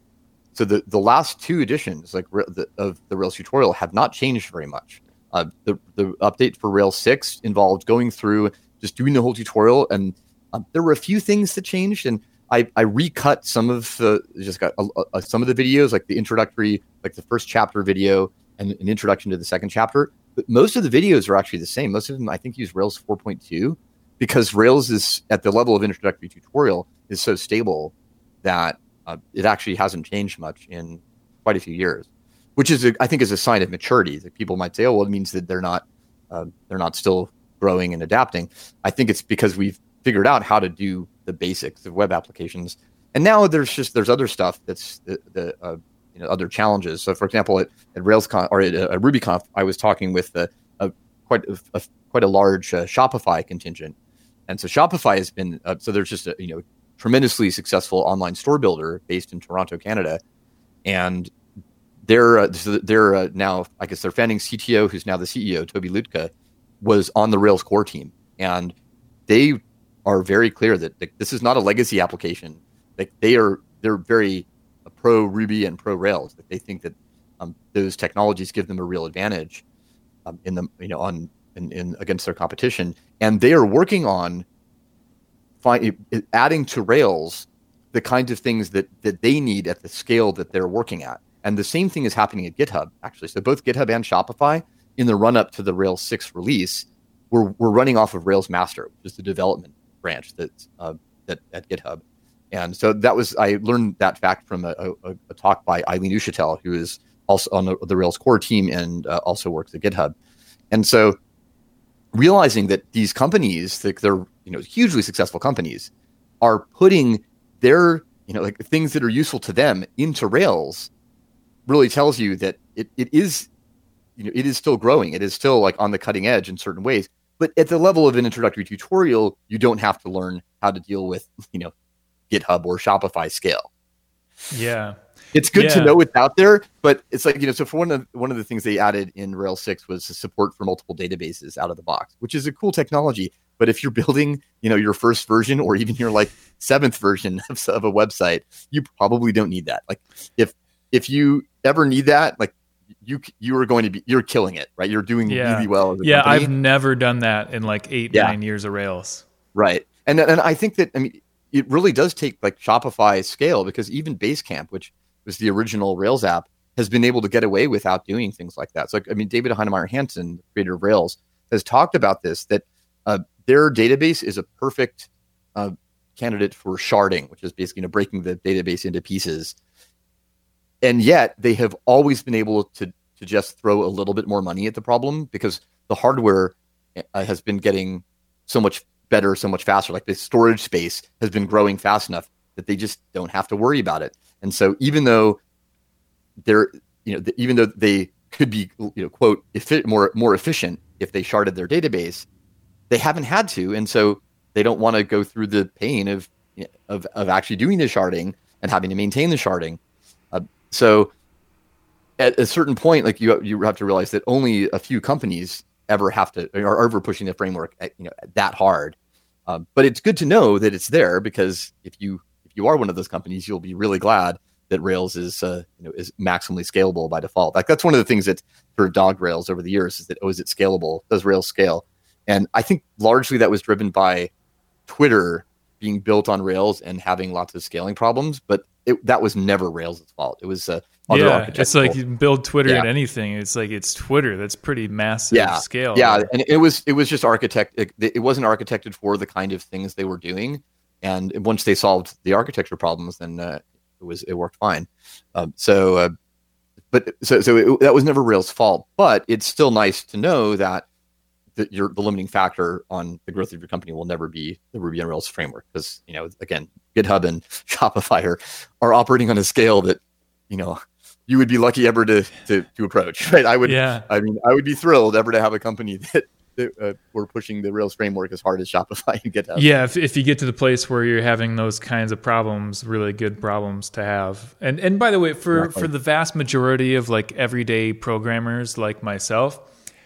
last two editions of the Rails tutorial have not changed very much. The update for Rails 6 involved going through just doing the whole tutorial, and there were a few things that changed, and I recut some of the videos, like the introductory, like the first chapter video and an introduction to the second chapter. But most of the videos are actually the same. Most of them, I think, use Rails 4.2 because Rails is at the level of introductory tutorial is so stable that it actually hasn't changed much in quite a few years, which is, I think, is a sign of maturity. Like people might say, oh, well, it means that they're not still growing and adapting. I think it's because we've figured out how to do the basics of web applications. And now there's other stuff that's other challenges. So for example, at RailsConf or at RubyConf, I was talking with quite a large Shopify contingent. And so Shopify has been, so there's just a tremendously successful online store builder based in Toronto, Canada. And they're now, I guess their founding CTO, who's now the CEO, Toby Lutka, was on the Rails core team. And they are very clear that this is not a legacy application. Like they're very pro Ruby and pro Rails. That they think that those technologies give them a real advantage against their competition, and they are working on adding to Rails the kinds of things that they need at the scale that they're working at. And the same thing is happening at GitHub, actually. So both GitHub and Shopify, in the run-up to the Rails 6 release, were running off of Rails Master, which is the development branch that at GitHub. And so I learned that fact from a talk by Eileen Uchatel, who is also on the Rails core team and also works at GitHub. And so realizing that these companies, they're hugely successful companies, are putting their things that are useful to them into Rails, really tells you that it is still growing. It is still like on the cutting edge in certain ways. But at the level of an introductory tutorial, you don't have to learn how to deal with GitHub or Shopify scale. Yeah. It's good to know it's out there, but it's like, so for one of the things they added in Rails 6 was support for multiple databases out of the box, which is a cool technology. But if you're building, your first version or even your like seventh version of a website, you probably don't need that. Like if you ever need that, like you're killing it, right? You're doing really well as a company. I've never done that in like 9 years of Rails. Right. And I think that, it really does take like Shopify scale, because even Basecamp, which was the original Rails app, has been able to get away without doing things like that. So, David Heinemeier Hansson, the creator of Rails, has talked about this, that their database is a perfect candidate for sharding, which is basically breaking the database into pieces. And yet they have always been able to just throw a little bit more money at the problem, because the hardware has been getting so much better, so much faster. Like the storage space has been growing fast enough that they just don't have to worry about it. And so even though they could be, quote, more efficient if they sharded their database, they haven't had to. And so they don't want to go through the pain of actually doing the sharding and having to maintain the sharding. So at a certain point, like you have to realize that only a few companies ever are ever pushing the framework that hard. But it's good to know that it's there, because if you are one of those companies, you'll be really glad that Rails is maximally scalable by default. Like that's one of the things that sort of dogged Rails over the years, is that, is it scalable? Does Rails scale? And I think largely that was driven by Twitter being built on Rails and having lots of scaling problems, but that was never Rails' fault. It was it's like you build Twitter in anything. It's like it's Twitter. That's pretty massive scale. Yeah, and it was just it wasn't architected for the kind of things they were doing. And once they solved the architecture problems, then it worked fine. So that was never Rails' fault. But it's still nice to know that the limiting factor on the growth of your company will never be the Ruby on Rails framework, because again, GitHub and Shopify are operating on a scale that you would be lucky ever to approach, right? I Yeah. would be thrilled ever to have a company that we're pushing the Rails framework as hard as Shopify and GitHub. Yeah, if you get to the place where you're having those kinds of problems, really good problems to have. And by the way, for the vast majority of like everyday programmers like myself,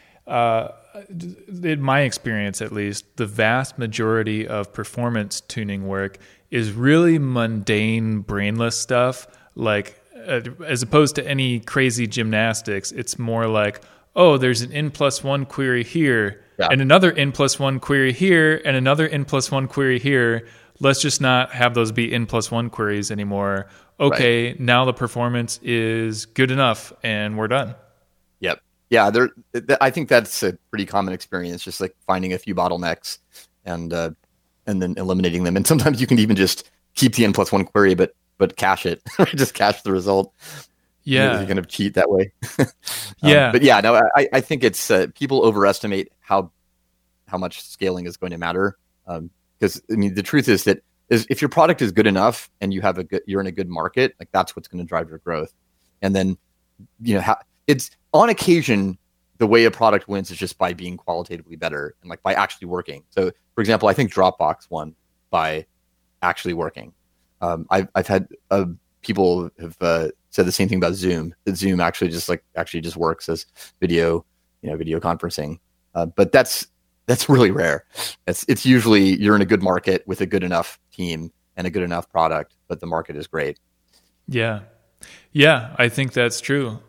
in my experience at least, the vast majority of performance tuning work is really mundane, brainless stuff. Like as opposed to any crazy gymnastics, it's more like, oh, there's an n+1 query here, and another n+1 query here, and another n+1 query here. Let's just not have those be n+1 queries anymore. Okay, now the performance is good enough, and we're done. Yep. Yeah, I think that's a pretty common experience, just like finding a few bottlenecks and then eliminating them. And sometimes you can even just keep the n+1 query, but cache it, just cache the result. Yeah, you kind of cheat that way. Yeah, but yeah, no, I think it's people overestimate how much scaling is going to matter. Because I mean, the truth is that if your product is good enough and you're in a good market, like that's what's going to drive your growth. And then it's on occasion the way a product wins is just by being qualitatively better and like by actually working. So, for example, I think Dropbox won by actually working. I've had people have said the same thing about Zoom. That Zoom actually just works as video conferencing. But that's really rare. It's usually you're in a good market with a good enough team and a good enough product, but the market is great. Yeah, I think that's true.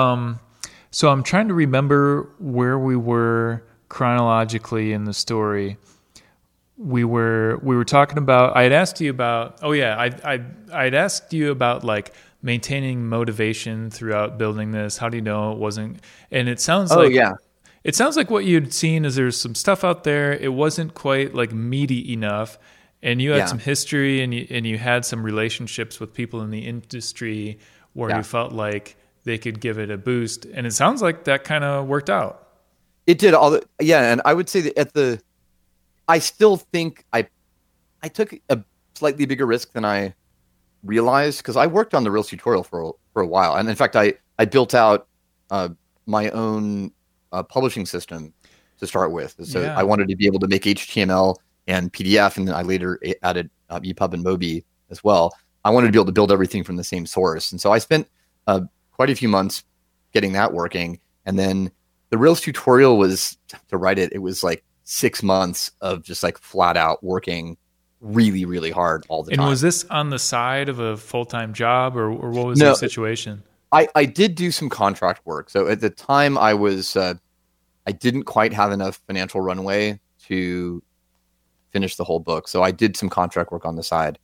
So I'm trying to remember where we were chronologically in the story. We were talking about. I had asked you about. Oh yeah, I'd asked you about like maintaining motivation throughout building this. How do you know it wasn't? And it sounds it sounds like what you'd seen is there's some stuff out there. It wasn't quite like meaty enough, and you had some history and you had some relationships with people in the industry where you felt like they could give it a boost. And it sounds like that kind of worked out. It did and I would say that I still think I took a slightly bigger risk than I realized because I worked on the Rails tutorial for a while. And in fact, I built out my own publishing system to start with. So I wanted to be able to make HTML and PDF, and then I later added EPUB and Mobi as well. I wanted to be able to build everything from the same source. And so I spent quite a few months getting that working. And then the Rails tutorial to write it was like 6 months of just like flat out working really, really hard all the time. And was this on the side of a full-time job or what was the situation? I did do some contract work. So at the time I didn't quite have enough financial runway to finish the whole book. So I did some contract work on the side.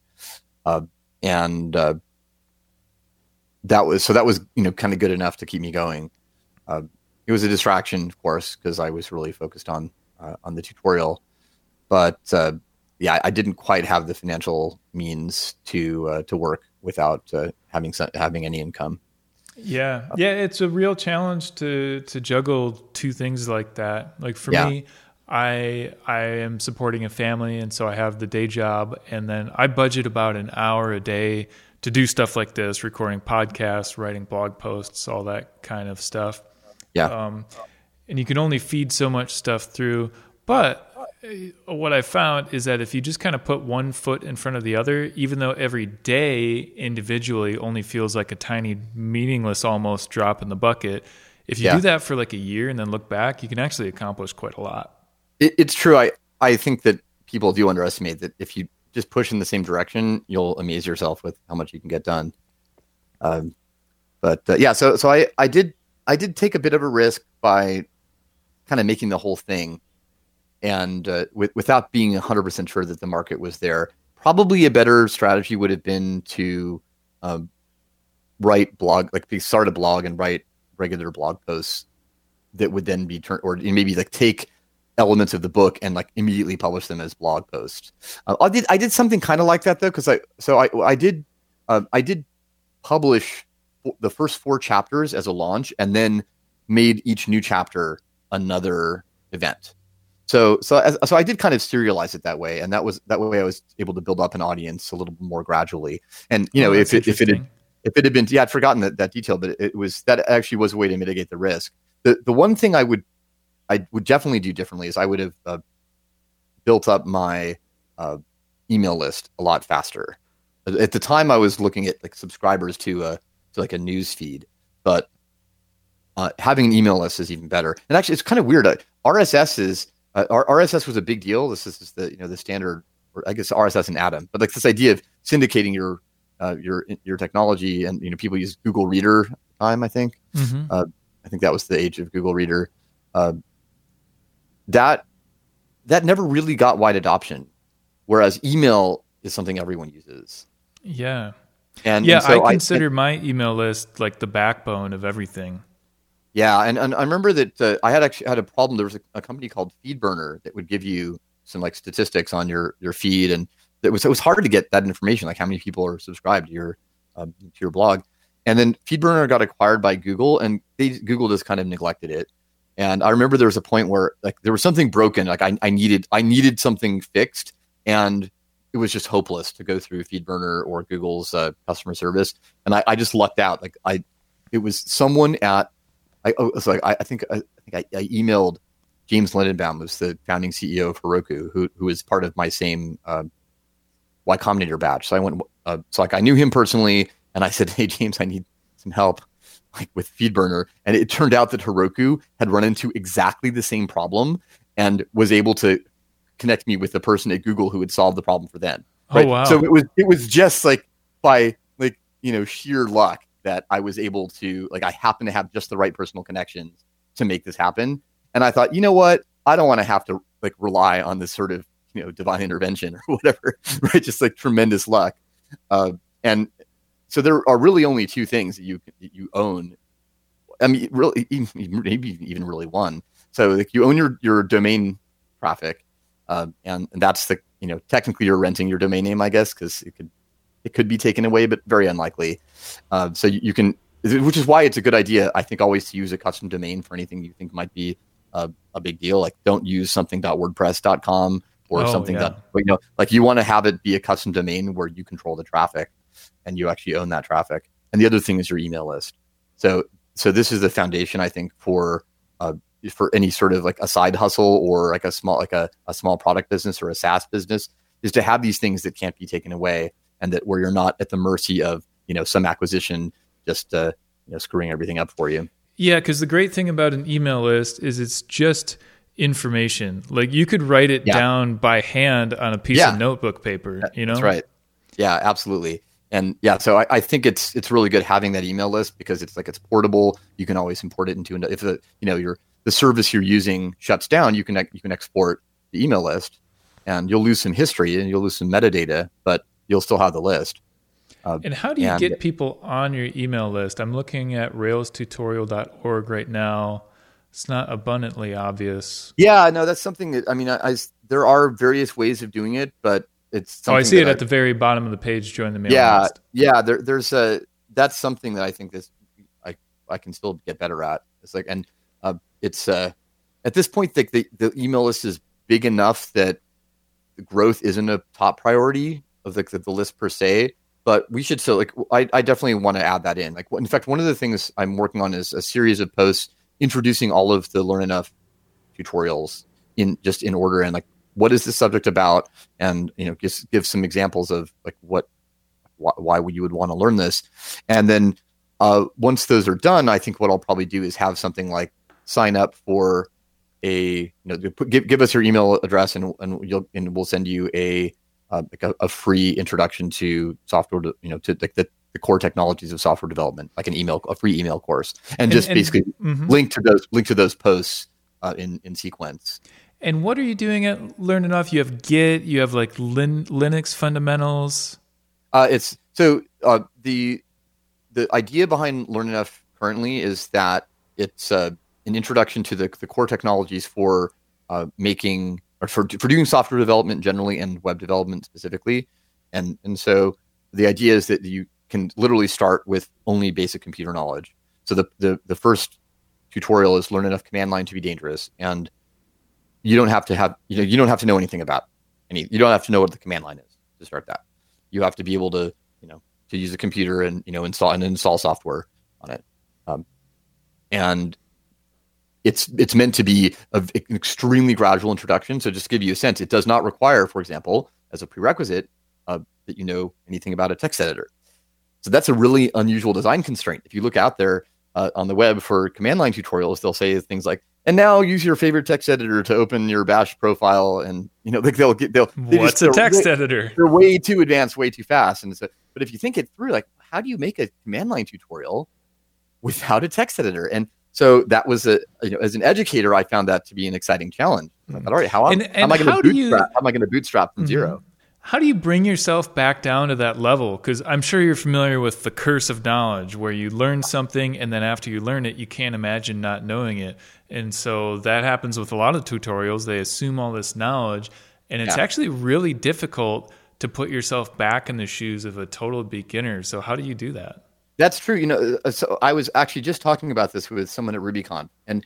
That was kind of good enough to keep me going. It was a distraction, of course, because I was really focused on the tutorial, but I didn't quite have the financial means to work without having any income. Yeah, it's a real challenge to juggle two things like that. Like for me, I am supporting a family, and so I have the day job, and then I budget about an hour a day to do stuff like this, recording podcasts, writing blog posts, all that kind of stuff. Yeah. And you can only feed so much stuff through. But what I found is that if you just kind of put one foot in front of the other, even though every day individually only feels like a tiny, meaningless almost drop in the bucket, if you do that for like a year and then look back, you can actually accomplish quite a lot. It's true. I think that people do underestimate that if you just push in the same direction, you'll amaze yourself with how much you can get done. So I did take a bit of a risk by kind of making the whole thing, and without being 100% sure that the market was there. Probably a better strategy would have been to start a blog and write regular blog posts that would then be turned, or maybe like take elements of the book and like immediately publish them as blog posts. I did something kind of like that though, because I did publish the first 4 chapters as a launch, and then made each new chapter another event. So I did kind of serialize it that way, and that way I was able to build up an audience a little more gradually. And if if it had been, I'd forgotten that detail, but that actually was a way to mitigate the risk. The one thing I would definitely do differently is I would have built up my email list a lot faster. At the time, I was looking at like subscribers to like a news feed, but having an email list is even better. And actually, it's kind of weird. RSS was a big deal. This is the standard, or I guess RSS and Atom, but like this idea of syndicating your technology, and people use Google Reader at the time. I think I think that was the age of Google Reader. That never really got wide adoption, whereas email is something everyone uses. Yeah. And so I consider my email list like the backbone of everything. Yeah, and I remember that I had a problem. There was a company called FeedBurner that would give you some like statistics on your feed, and it was hard to get that information, like how many people are subscribed to your blog. And then FeedBurner got acquired by Google, and Google just kind of neglected it. And I remember there was a point where like there was something broken, like I needed something fixed, and it was just hopeless to go through FeedBurner or Google's customer service. And I just lucked out. It was someone at I think I emailed James Lindenbaum, who's the founding CEO of Heroku, who is part of my same Y Combinator batch. So I went, I knew him personally, and I said, "Hey James, I need some help with FeedBurner." And it turned out that Heroku had run into exactly the same problem and was able to connect me with the person at Google who had solved the problem for them. Right? Oh wow! So it was just like by sheer luck that I was able to, I happen to have just the right personal connections to make this happen. And I thought, you know what? I don't want to have to rely on this sort of, divine intervention or whatever, right? Just tremendous luck. And so there are really only two things that you own. I mean, really, maybe even really one. So you own your domain traffic, and that's technically you're renting your domain name, I guess, because it could be taken away, but very unlikely. So you can, which is why it's a good idea, I think, always to use a custom domain for anything you think might be a big deal. Like don't use something.wordpress.com or something that, you want to have it be a custom domain where you control the traffic and you actually own that traffic. And the other thing is your email list. So this is the foundation, I think, for any sort of a side hustle or a small product business or a SaaS business, is to have these things that can't be taken away, and that where you're not at the mercy of some acquisition just screwing everything up for you. Yeah, because the great thing about an email list is it's just information. Like you could write it down by hand on a piece of notebook paper. That's right. Yeah, absolutely. And so I think it's really good having that email list, because it's portable. You can always import it into if the service you're using shuts down, you can export the email list, and you'll lose some history and you'll lose some metadata, but you'll still have the list. And how do you get people on your email list? I'm looking at railstutorial.org right now. It's not abundantly obvious. Yeah, no, that's something that, there are various ways of doing it, but it's something I see it at the very bottom of the page, join the mailing list. Yeah, that's something that I think I can still get better at. It's it's at this point, the email list is big enough that the growth isn't a top priority of the list per se, but we should still I definitely want to add that in. In fact, one of the things I'm working on is a series of posts introducing all of the Learn Enough tutorials in order, and what is the subject about, and just give some examples of why you would want to learn this. And then once those are done, I think what I'll probably do is have something like sign up for give us your email address, and we'll send you a free introduction to software, to the core technologies of software development, like a free email course, and basically link to those posts in sequence. And what are you doing at Learn Enough? You have Git, you have Linux fundamentals. The idea behind Learn Enough currently is that it's an introduction to the core technologies for making, or for doing software development generally and web development specifically. And so the idea is that you can literally start with only basic computer knowledge. So the first tutorial is Learn Enough command line to be dangerous, and you don't have to have you don't have to know anything about you don't have to know what the command line is to start that. You have to be able to to use a computer and install software on it. And it's meant to be an extremely gradual introduction. So just to give you a sense, it does not require, for example, as a prerequisite, that you know anything about a text editor. So that's a really unusual design constraint. If you look out there on the web for command line tutorials, they'll say things like, "And now use your favorite text editor to open your Bash profile." And what's a text editor? They're way too advanced, way too fast. And so, but if you think it through, like, how do you make a command line tutorial without a text editor? And so that was as an educator, I found that to be an exciting challenge. I thought, all right, how am I going to bootstrap from zero? How do you bring yourself back down to that level? Because I'm sure you're familiar with the curse of knowledge, where you learn something and then after you learn it, you can't imagine not knowing it. And so that happens with a lot of tutorials. They assume all this knowledge, and it's actually really difficult to put yourself back in the shoes of a total beginner. So how do you do that? That's true. So I was actually just talking about this with someone at RubyCon, and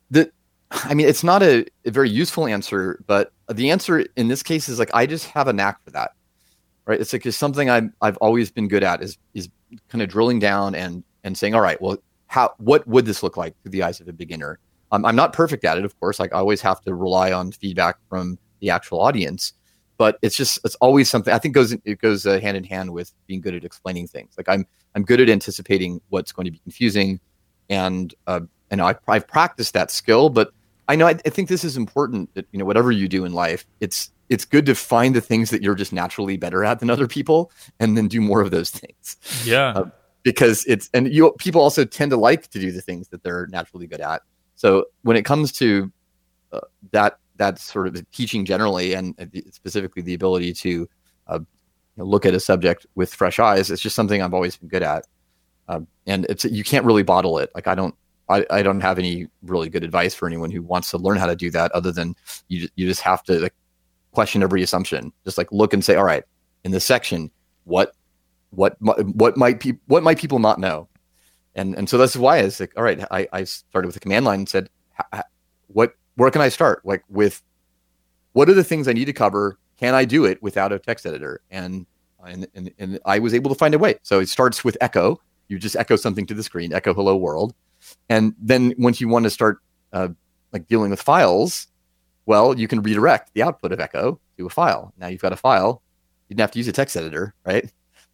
it's not a very useful answer, but the answer in this case is like, I just have a knack for that, right? It's like, it's something I've always been good at is kind of drilling down and saying, all right, well, what would this look like through the eyes of a beginner? I'm not perfect at it, of course. Like, I always have to rely on feedback from the actual audience, but it's always something I think goes hand in hand with being good at explaining things. Like, I'm good at anticipating what's going to be confusing, and I've practiced that skill. But I think this is important that, whatever you do in life, it's good to find the things that you're just naturally better at than other people, and then do more of those things. Yeah, because people also tend to like to do the things that they're naturally good at. So when it comes to that sort of teaching generally, and specifically the ability to look at a subject with fresh eyes, it's just something I've always been good at. And you can't really bottle it. Like, I don't have any really good advice for anyone who wants to learn how to do that, other than you just have to, like, question every assumption. Just, like, look and say, all right, in this section, what might people not know? And so that's why it's like, all right, I started with a command line and said, where can I start? Like, with what are the things I need to cover? Can I do it without a text editor? And I was able to find a way. So it starts with echo. You just echo something to the screen, echo hello world. And then once you want to start like dealing with files, well, you can redirect the output of echo to a file. Now you've got a file. You didn't have to use a text editor, right?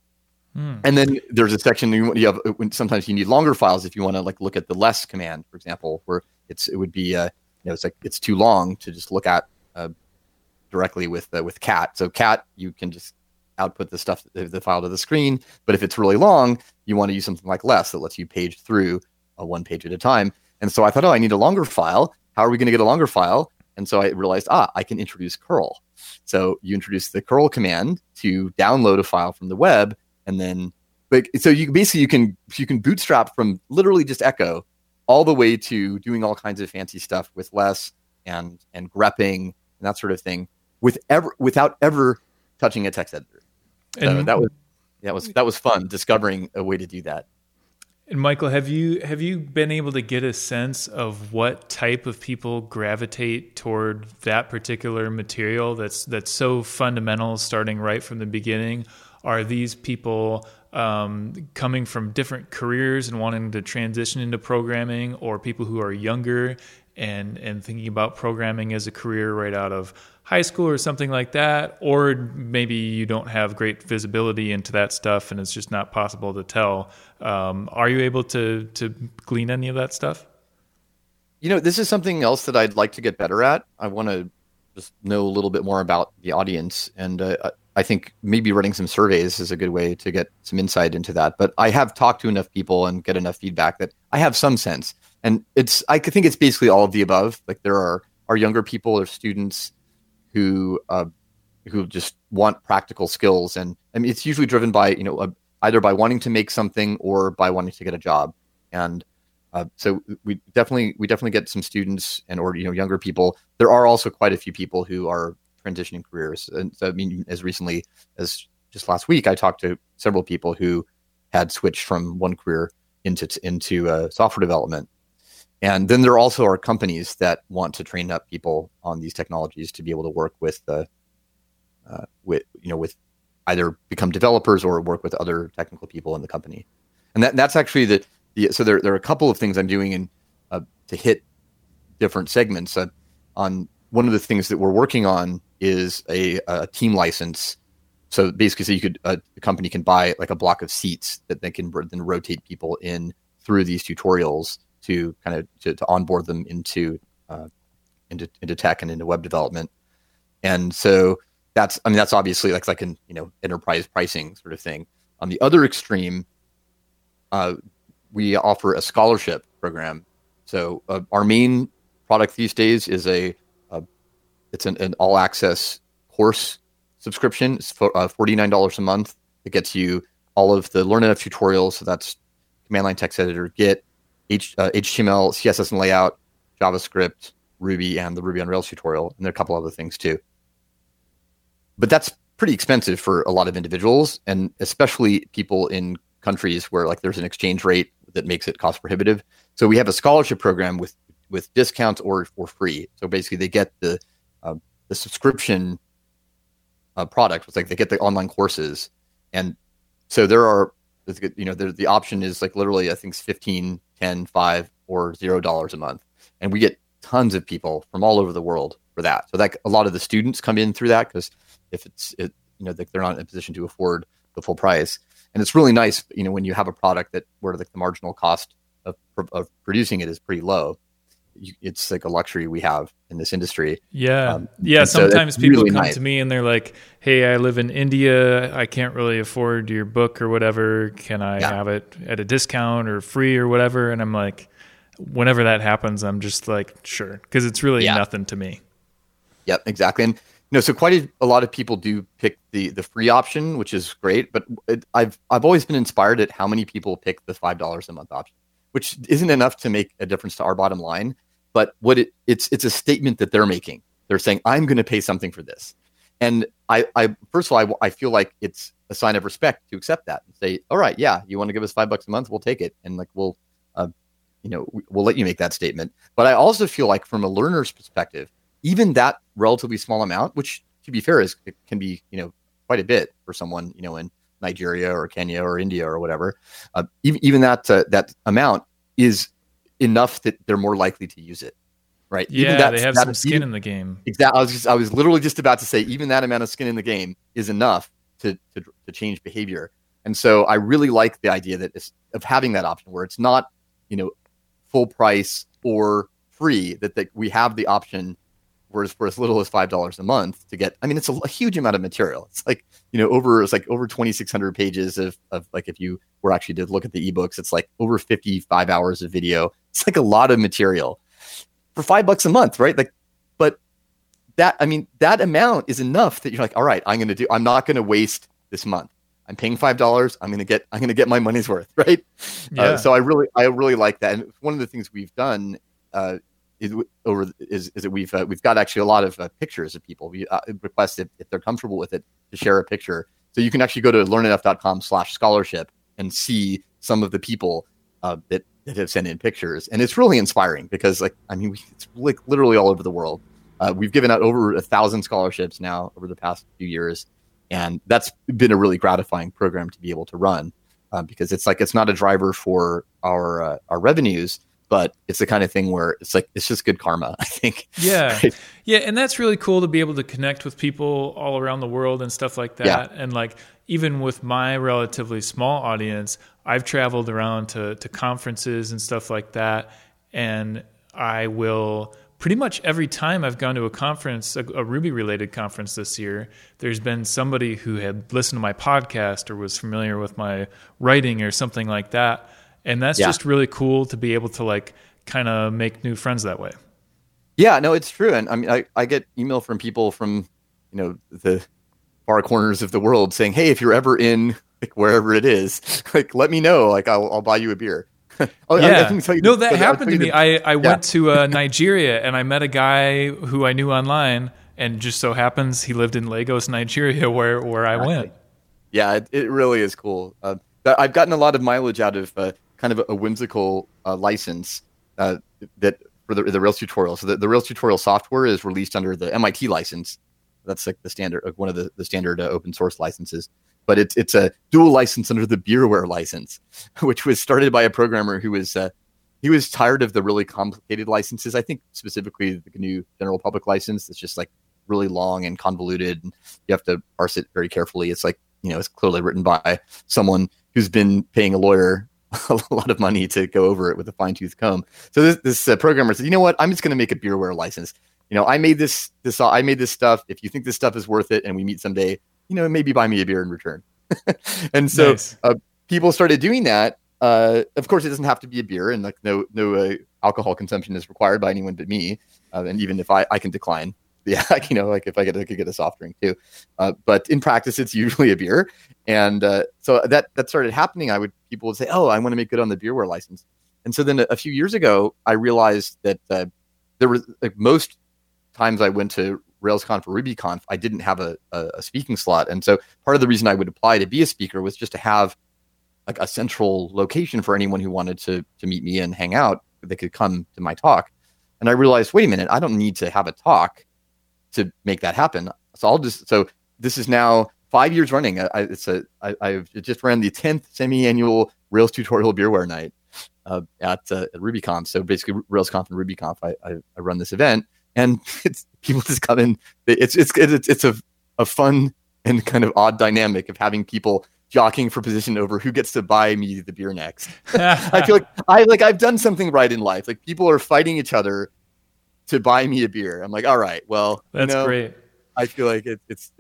And then there's a section when sometimes you need longer files if you want to, like, look at the less command, for example, where it would be it's like it's too long to just look at directly with cat. So cat, you can just output the file to the screen. But if it's really long, you want to use something like less that lets you page through one page at a time. And so I thought, I need a longer file. How are we going to get a longer file? And so I realized, I can introduce curl. So you introduce the curl command to download a file from the web. And then, so you can bootstrap from literally just echo all the way to doing all kinds of fancy stuff with less and grepping and that sort of thing without ever touching a text editor. So that was fun discovering a way to do that. And Michael, have you been able to get a sense of what type of people gravitate toward that particular material that's so fundamental, starting right from the beginning? Are these people coming from different careers and wanting to transition into programming, or people who are younger and thinking about programming as a career right out of high school or something like that? Or maybe you don't have great visibility into that stuff and it's just not possible to tell. Are you able to glean any of that stuff? This is something else that I'd like to get better at. I want to just know a little bit more about the audience, and I think maybe running some surveys is a good way to get some insight into that. But I have talked to enough people and get enough feedback that I have some sense. And I think it's basically all of the above. Like, there are younger people or students who just want practical skills, and I mean, it's usually driven by either by wanting to make something or by wanting to get a job. And so we definitely get some students or younger people. There are also quite a few people who are transitioning careers. And so, I mean, as recently as just last week, I talked to several people who had switched from one career into software development. And then there also are companies that want to train up people on these technologies to be able to work with either become developers or work with other technical people in the company. And that's actually so there are a couple of things I'm doing to hit different segments. On one of the things that we're working on is a team license. So basically, a company can buy like a block of seats that they can then rotate people in through these tutorials to kind of to onboard them into tech and into web development. And so that's obviously like an enterprise pricing sort of thing. On the other extreme, we offer a scholarship program. So our main product these days is it's an all access course subscription. It's $49 a month. It gets you all of the Learn Enough tutorials. So that's command line text editor, Git, HTML, CSS and layout, JavaScript, Ruby, and the Ruby on Rails tutorial. And there are a couple other things too. But that's pretty expensive for a lot of individuals, and especially people in countries where like there's an exchange rate that makes it cost prohibitive. So we have a scholarship program with discounts or for free. So basically they get the subscription product. It's like they get the online courses. And so the option is like literally, I think it's 15, 10, 5, or $0 a month. And we get tons of people from all over the world for that. So like a lot of the students come in through that because if they're not in a position to afford the full price. And it's really nice, when you have a product where like the marginal cost of producing it is pretty low. It's like a luxury we have in this industry. Yeah. Sometimes so people really come nice. to me and they're like, hey, I live in India. I can't really afford your book or whatever. Can I have it at a discount or free or whatever? And I'm like, whenever that happens, I'm just like, sure. Because it's really nothing to me. Yep, exactly. And so quite a lot of people do pick the free option, which is great. But I've always been inspired at how many people pick the $5 a month option, which isn't enough to make a difference to our bottom line. But it's a statement that they're making. They're saying, I'm going to pay something for this. And I first of all, I feel like it's a sign of respect to accept that and say, all right, yeah, you want to give us $5 a month? We'll take it. And like, we'll let you make that statement. But I also feel like from a learner's perspective, even that relatively small amount, which to be fair it can be, quite a bit for someone, in Nigeria or Kenya or India or whatever, even that amount is enough that they're more likely to use it, right? Yeah, they have some skin in the game. Exactly. I was literally just about to say, even that amount of skin in the game is enough to change behavior. And so I really like the idea of having that option where it's not, full price or free, that we have the option for as little as $5 a month to get. I mean, it's a huge amount of material. It's like, over 2,600 pages of like, if you were actually to look at the ebooks, it's like over 55 hours of video. It's like a lot of material for $5 a month, right? Like, but that amount is enough that you're like, all right, I'm not going to waste this month. I'm paying $5. I'm going to get my money's worth, right? Yeah. So I really like that. And one of the things we've done is that we've got actually a lot of pictures of people. We request if they're comfortable with it to share a picture. So you can actually go to learnenough.com/scholarship and see some of the people that have sent in pictures. And it's really inspiring because it's like literally all over the world. We've given out over 1,000 scholarships now over the past few years. And that's been a really gratifying program to be able to run because it's not a driver for our revenues, but it's the kind of thing where it's just good karma, I think. Yeah. Right? Yeah. And that's really cool to be able to connect with people all around the world and stuff like that. Yeah. And like, even with my relatively small audience, I've traveled around to conferences and stuff like that. And I will pretty much every time I've gone to a conference, a Ruby related conference this year, there's been somebody who had listened to my podcast or was familiar with my writing or something like that. And that's just really cool to be able to like kind of make new friends that way. Yeah, no, it's true. And I mean, I get email from people from, the far corners of the world saying, hey, if you're ever in like wherever it is, like, let me know, like I'll buy you a beer. That happened to me. I went to Nigeria and I met a guy who I knew online, and just so happens he lived in Lagos, Nigeria, where I went. Yeah, it really is cool. I've gotten a lot of mileage out of kind of a whimsical license that for the Rails tutorial. So the Rails tutorial software is released under the MIT license, That's like the standard, one of the standard open source licenses. But it's a dual license under the Beerware license, which was started by a programmer who was he was tired of the really complicated licenses. I think specifically the GNU General Public License. It's just like really long and convoluted, and you have to parse it very carefully. It's like, it's clearly written by someone who's been paying a lawyer a lot of money to go over it with a fine-tooth comb. So this programmer said, you know what? I'm just going to make a Beerware license. I made this stuff. If you think this stuff is worth it, and we meet someday, maybe buy me a beer in return. And so Nice. People started doing that. Of course, it doesn't have to be a beer, and like no alcohol consumption is required by anyone but me. And even if I can decline, yeah, like if I could get a soft drink too. But in practice, it's usually a beer. And so that started happening. People would say, "Oh, I want to make good on the Beerware license." And so then a few years ago, I realized that there was, like, most times I went to RailsConf or RubyConf, I didn't have a speaking slot. And so part of the reason I would apply to be a speaker was just to have like a central location for anyone who wanted to meet me and hang out. They could come to my talk. And I realized, wait a minute, I don't need to have a talk to make that happen. So this is now 5 years running. I've just ran the 10th semi-annual Rails tutorial Beerware night at RubyConf. So basically RailsConf and RubyConf, I run this event, and people just come in. It's a fun and kind of odd dynamic of having people jockeying for position over who gets to buy me the beer next. I feel like I've done something right in life. Like, people are fighting each other to buy me a beer. I'm like, all right, well, That's great. I feel like it's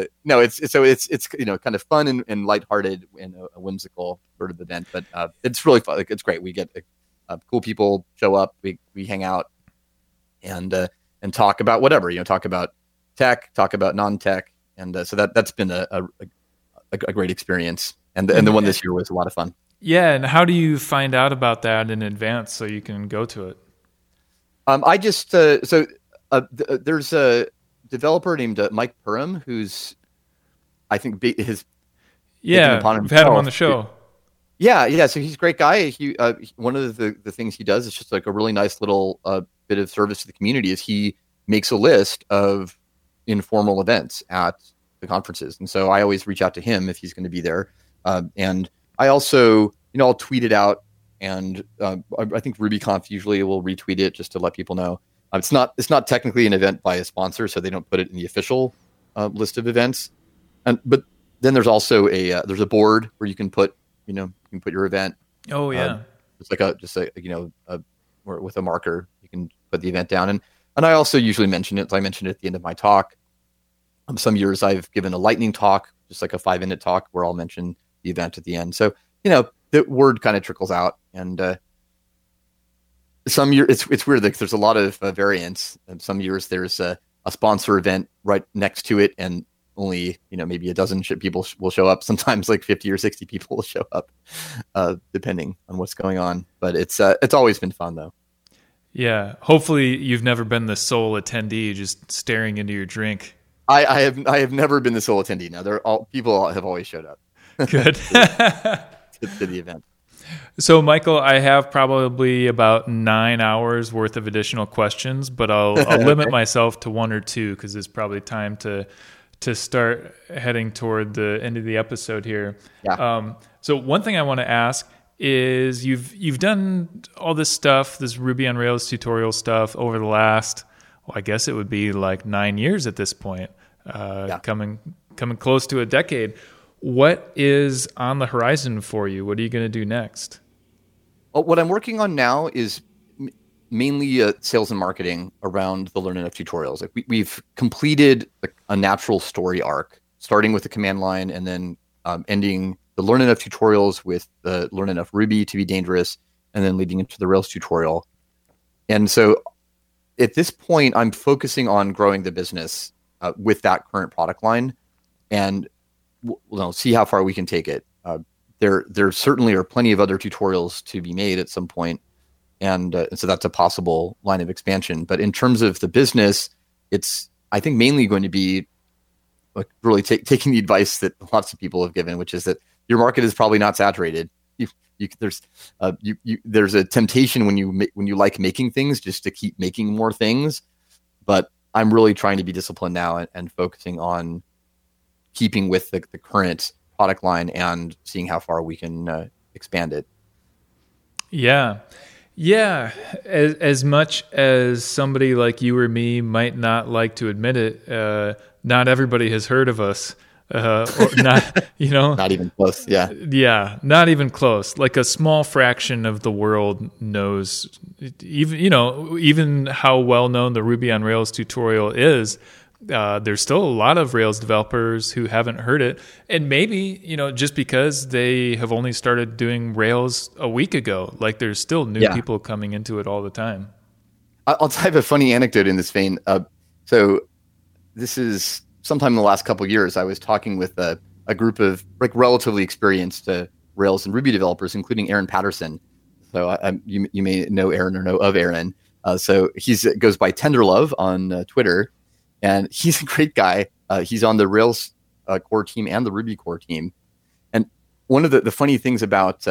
kind of fun and lighthearted and a whimsical sort of event, but it's really fun. Like, it's great. We get cool people show up. We hang out and talk about whatever, talk about tech, talk about non-tech, and so that's been a great experience. And the one this year was a lot of fun. Yeah, and how do you find out about that in advance so you can go to it? I just there's a developer named Mike Purim, who's, I think, his we've had him on the show. Yeah. So he's a great guy. One of the things he does is just like a really nice little bit of service to the community. Is he makes a list of informal events at the conferences, and so I always reach out to him if he's going to be there. And I also, I'll tweet it out. And I think RubyConf usually will retweet it just to let people know. It's not technically an event by a sponsor, so they don't put it in the official list of events. But then there's also there's a board where you can put your event. Oh yeah, with a marker you can put the event down. And I also usually mention it. So I mention it at the end of my talk. Some years I've given a lightning talk, just like a 5-minute talk, where I'll mention the event at the end. So the word kind of trickles out, and some years it's weird. Like, there's a lot of variance, and some years there's a sponsor event right next to it, and only maybe a dozen people will show up. Sometimes like 50 or 60 people will show up, depending on what's going on. But it's always been fun though. Yeah, hopefully you've never been the sole attendee, just staring into your drink. I have never been the sole attendee. Now people have always showed up. Good. to the event. So, Michael, I have probably about 9 hours worth of additional questions, but I'll limit myself to 1 or 2 because it's probably time to start heading toward the end of the episode here. Yeah. So, one thing I want to ask is you've done all this stuff, this Ruby on Rails tutorial stuff over the last, I guess it would be like 9 years at this point, coming close to a decade. What is on the horizon for you? What are you going to do next? Well, what I'm working on now is mainly sales and marketing around the Learn Enough tutorials. Like we've completed a natural story arc, starting with the command line and then ending the Learn Enough tutorials with the Learn Enough Ruby to be dangerous, and then leading into the Rails tutorial. And so at this point, I'm focusing on growing the business with that current product line, and we'll see how far we can take it. There certainly are plenty of other tutorials to be made at some point, and so that's a possible line of expansion. But in terms of the business, it's, I think, mainly going to be like really taking the advice that lots of people have given, which is that your market is probably not saturated. There's a temptation when you like making things just to keep making more things, but I'm really trying to be disciplined now and focusing on keeping with the current product line and seeing how far we can expand it. Yeah. Yeah. As much as somebody like you or me might not like to admit it, not everybody has heard of us. Or not, not even close. Yeah. Yeah. Not even close. Like a small fraction of the world knows even how well known the Ruby on Rails tutorial is. There's still a lot of Rails developers who haven't heard it. And maybe, just because they have only started doing Rails a week ago, like there's still new people coming into it all the time. I'll have a funny anecdote in this vein. So this is sometime in the last couple of years, I was talking with a group of relatively experienced Rails and Ruby developers, including Aaron Patterson. So you may know Aaron or know of Aaron. So he goes by Tenderlove on Twitter. And he's a great guy. He's on the Rails core team and the Ruby core team. And one of the funny things about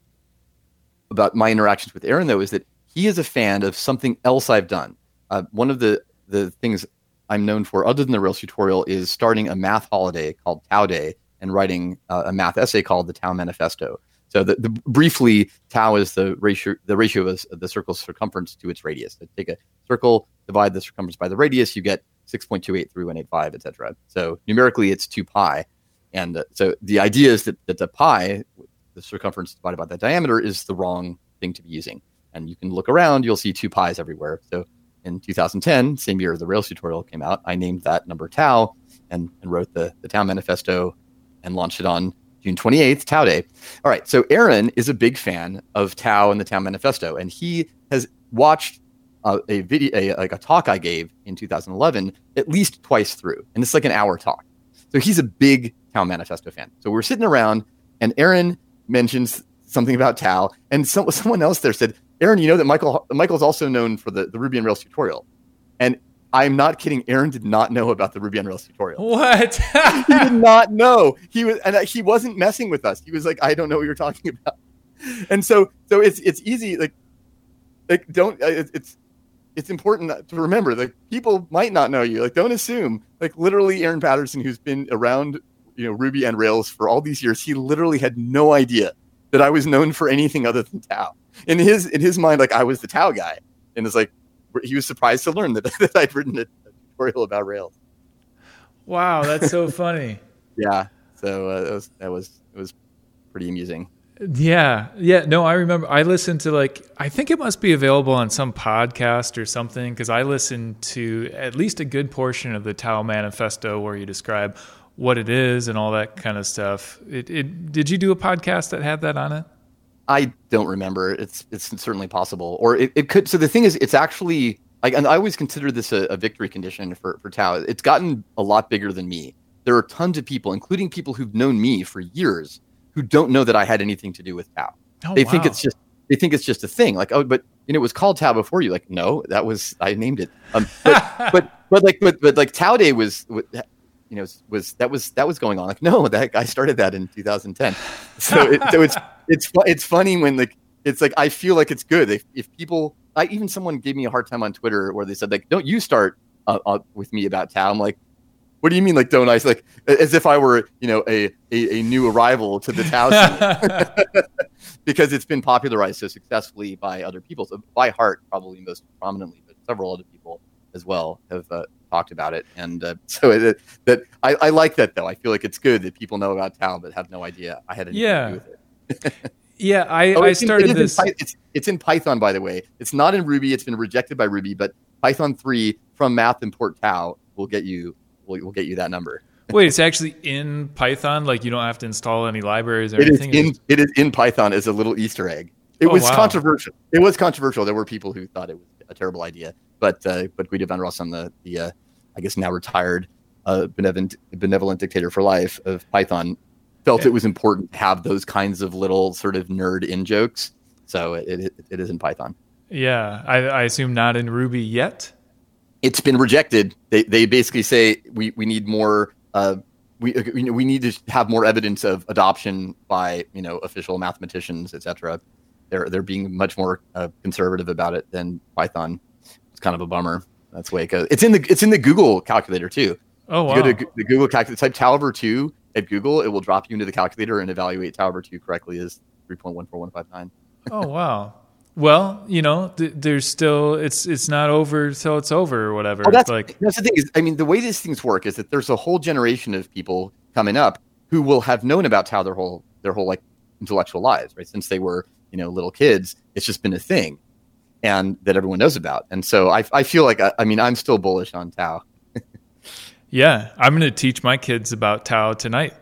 my interactions with Aaron, though, is that he is a fan of something else I've done. One of the things I'm known for, other than the Rails tutorial, is starting a math holiday called Tau Day and writing a math essay called the Tau Manifesto. So briefly, tau is the ratio of the circle's circumference to its radius. So take a circle, divide the circumference by the radius, you get 6.283185, etc. So numerically, it's 2 pi. And so the idea is that the pi, the circumference divided by the diameter, is the wrong thing to be using. And you can look around, you'll see 2 pi's everywhere. So in 2010, same year the Rails tutorial came out, I named that number tau and wrote the Tau Manifesto and launched it on June 28th, Tau Day. All right, so Aaron is a big fan of Tau and the Tau Manifesto, and he has watched a video, like a talk I gave in 2011, at least twice through, and it's like an hour talk. So he's a big Tau Manifesto fan. So we're sitting around, and Aaron mentions something about Tau, and someone else there said, "Aaron, you know that Michael's also known for the Ruby on Rails tutorial," and I'm not kidding. Aaron did not know about the Ruby on Rails tutorial. What? He did not know. He wasn't messing with us. He was like, "I don't know what you're talking about," and so it's easy. It's important to remember that people might not know you. Like, don't assume. Like, literally, Aaron Patterson, who's been around, Ruby and Rails for all these years, he literally had no idea that I was known for anything other than Tau. In his mind, like, I was the Tau guy, and it's like he was surprised to learn that I'd written a tutorial about Rails. Wow, that's so funny. Yeah, so it was pretty amusing. Yeah. No, I remember I listened to I think it must be available on some podcast or something, because I listened to at least a good portion of the Tau Manifesto where you describe what it is and all that kind of stuff. Did you do a podcast that had that on it? I don't remember. It's certainly possible, or it could. So the thing is, it's actually and I always consider this a victory condition for Tau. It's gotten a lot bigger than me. There are tons of people, including people who've known me for years, who don't know that I had anything to do with Tau. They think it's just a thing. Like, oh, but it was called Tau before you. Like, no, I named it. But Tau Day was going on. Like, no, that guy started that in 2010. So it's funny when it's like, I feel like it's good if people. Even someone gave me a hard time on Twitter where they said, like, don't you start with me about Tau. I'm like, what do you mean? Like, don't I? Like, as if I were, a new arrival to the Tau scene. Because it's been popularized so successfully by other people. So by Hart, probably most prominently, but several other people as well have talked about it. And I like that, though. I feel like it's good that people know about Tau but have no idea I had anything to do with it. Yeah, I started this. It's in Python, by the way. It's not in Ruby. It's been rejected by Ruby, but Python 3 from math import Tau will get you that number. Wait, it's actually in Python? Like, you don't have to install any libraries or anything? It is in Python as a little Easter egg. It was controversial. It was controversial. There were people who thought it was a terrible idea, but Guido van Rossum, the I guess now retired benevolent dictator for life of Python, felt it was important to have those kinds of little sort of nerd in jokes. So it is in Python. Yeah, I assume not in Ruby yet. It's been rejected. They basically say we need more. We need to have more evidence of adoption by official mathematicians, etc. They're being much more conservative about it than Python. It's kind of a bummer. That's the way it goes. It's in the Google calculator too. Oh, wow. You go to the Google calculator, type Tauber 2 at Google, it will drop you into the calculator and evaluate Tauber 2 correctly as 3.14159. Oh, wow. Well, there's still it's not over till it's over or whatever. Oh, that's the thing is, I mean, the way these things work is that there's a whole generation of people coming up who will have known about Tau their whole like intellectual lives, right? Since they were little kids, it's just been a thing, and that everyone knows about. And so I feel like I'm still bullish on Tau. Yeah, I'm going to teach my kids about Tau tonight.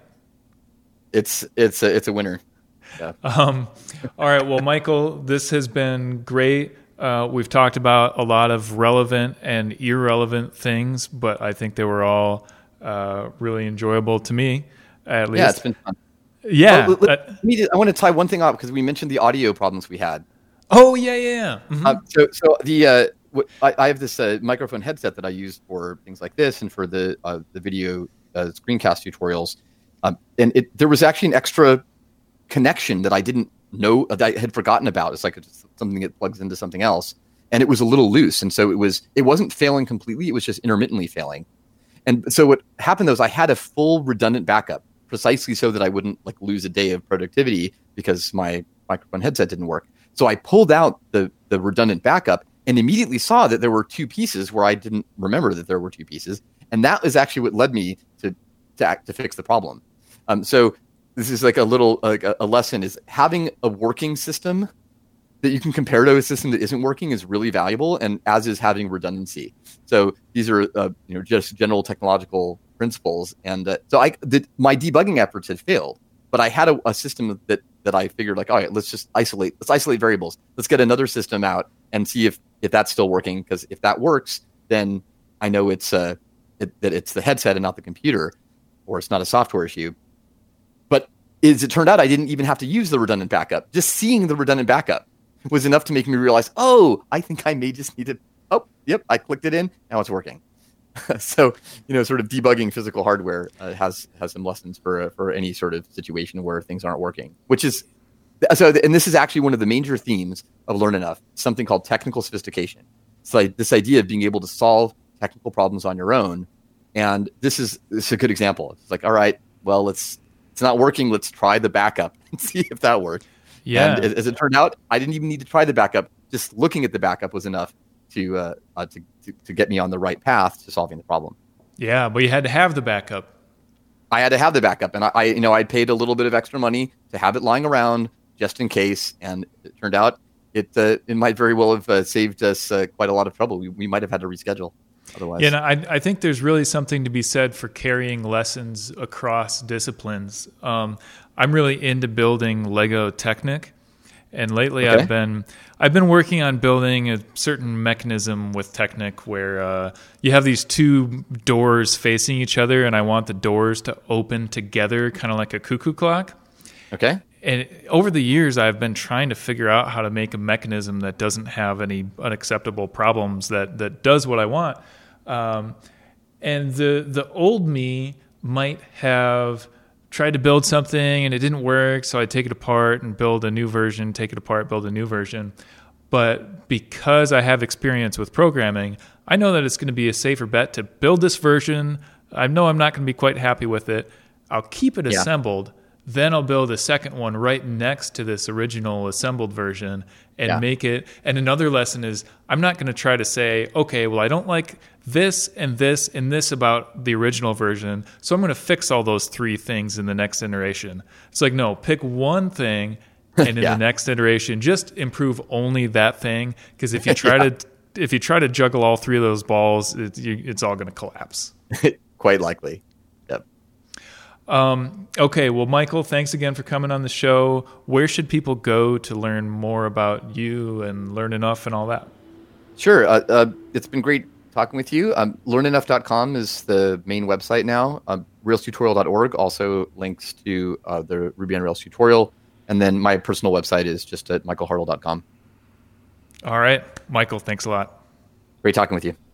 It's a winner. Yeah. All right. Well, Michael, this has been great. We've talked about a lot of relevant and irrelevant things, but I think they were all really enjoyable to me, at least. Yeah, it's been fun. Yeah. I want to tie one thing out because we mentioned the audio problems we had. Oh, yeah. Mm-hmm. So I have this microphone headset that I use for things like this and for the video screencast tutorials. And there was actually an extra connection that I didn't know, that I had forgotten about. It's like something that plugs into something else, and it was a little loose, and so it wasn't failing completely. It was just intermittently failing. And so what happened though is I had a full redundant backup precisely so that I wouldn't lose a day of productivity because my microphone headset didn't work. So I pulled out the redundant backup and immediately saw that there were two pieces where I didn't remember that there were two pieces, and that is actually what led me to fix the problem. So this is like a little a lesson: is having a working system that you can compare to a system that isn't working is really valuable, and as is having redundancy. So these are just general technological principles. And my debugging efforts had failed, but I had a system that I figured all right, let's isolate variables. Let's get another system out and see if that's still working. Because if that works, then I know that it's the headset and not the computer, or it's not a software issue. But as it turned out, I didn't even have to use the redundant backup. Just seeing the redundant backup was enough to make me realize, I think I may just need to. Oh, yep, I clicked it in. Now it's working. So, sort of debugging physical hardware has some lessons for any sort of situation where things aren't working. Which is and this is actually one of the major themes of Learn Enough. Something called technical sophistication. It's like this idea of being able to solve technical problems on your own. And this is a good example. It's like, all right, well, it's not working. Let's try the backup and see if that works. Yeah. And as it turned out, I didn't even need to try the backup. Just looking at the backup was enough to get me on the right path to solving the problem. Yeah, but you had to have the backup. I had to have the backup, and I paid a little bit of extra money to have it lying around just in case. And it turned out it might very well have saved us quite a lot of trouble. We might have had to reschedule. Otherwise. Yeah, I think there's really something to be said for carrying lessons across disciplines. I'm really into building Lego Technic, and lately I've been working on building a certain mechanism with Technic where you have these two doors facing each other, and I want the doors to open together, kind of like a cuckoo clock. Okay. And over the years, I've been trying to figure out how to make a mechanism that doesn't have any unacceptable problems, that does what I want. And the old me might have tried to build something and it didn't work, so I'd take it apart and build a new version, take it apart, build a new version. But because I have experience with programming, I know that it's going to be a safer bet to build this version. I know I'm not going to be quite happy with it. I'll keep it assembled. Then I'll build a second one right next to this original assembled version and make it. And another lesson is I'm not going to try to say, okay, well, I don't like this and this and this about the original version, so I'm going to fix all those three things in the next iteration. It's like, no, pick one thing, and in the next iteration, just improve only that thing. Because if you try to juggle all three of those balls, it's all going to collapse. Quite likely. Okay, well, Michael, thanks again for coming on the show. Where should people go to learn more about you and Learn Enough and all that? Sure. It's been great talking with you. LearnEnough.com is the main website now. RailsTutorial.org also links to the Ruby on Rails tutorial. And then my personal website is just at michaelhartl.com. All right. Michael, thanks a lot. Great talking with you.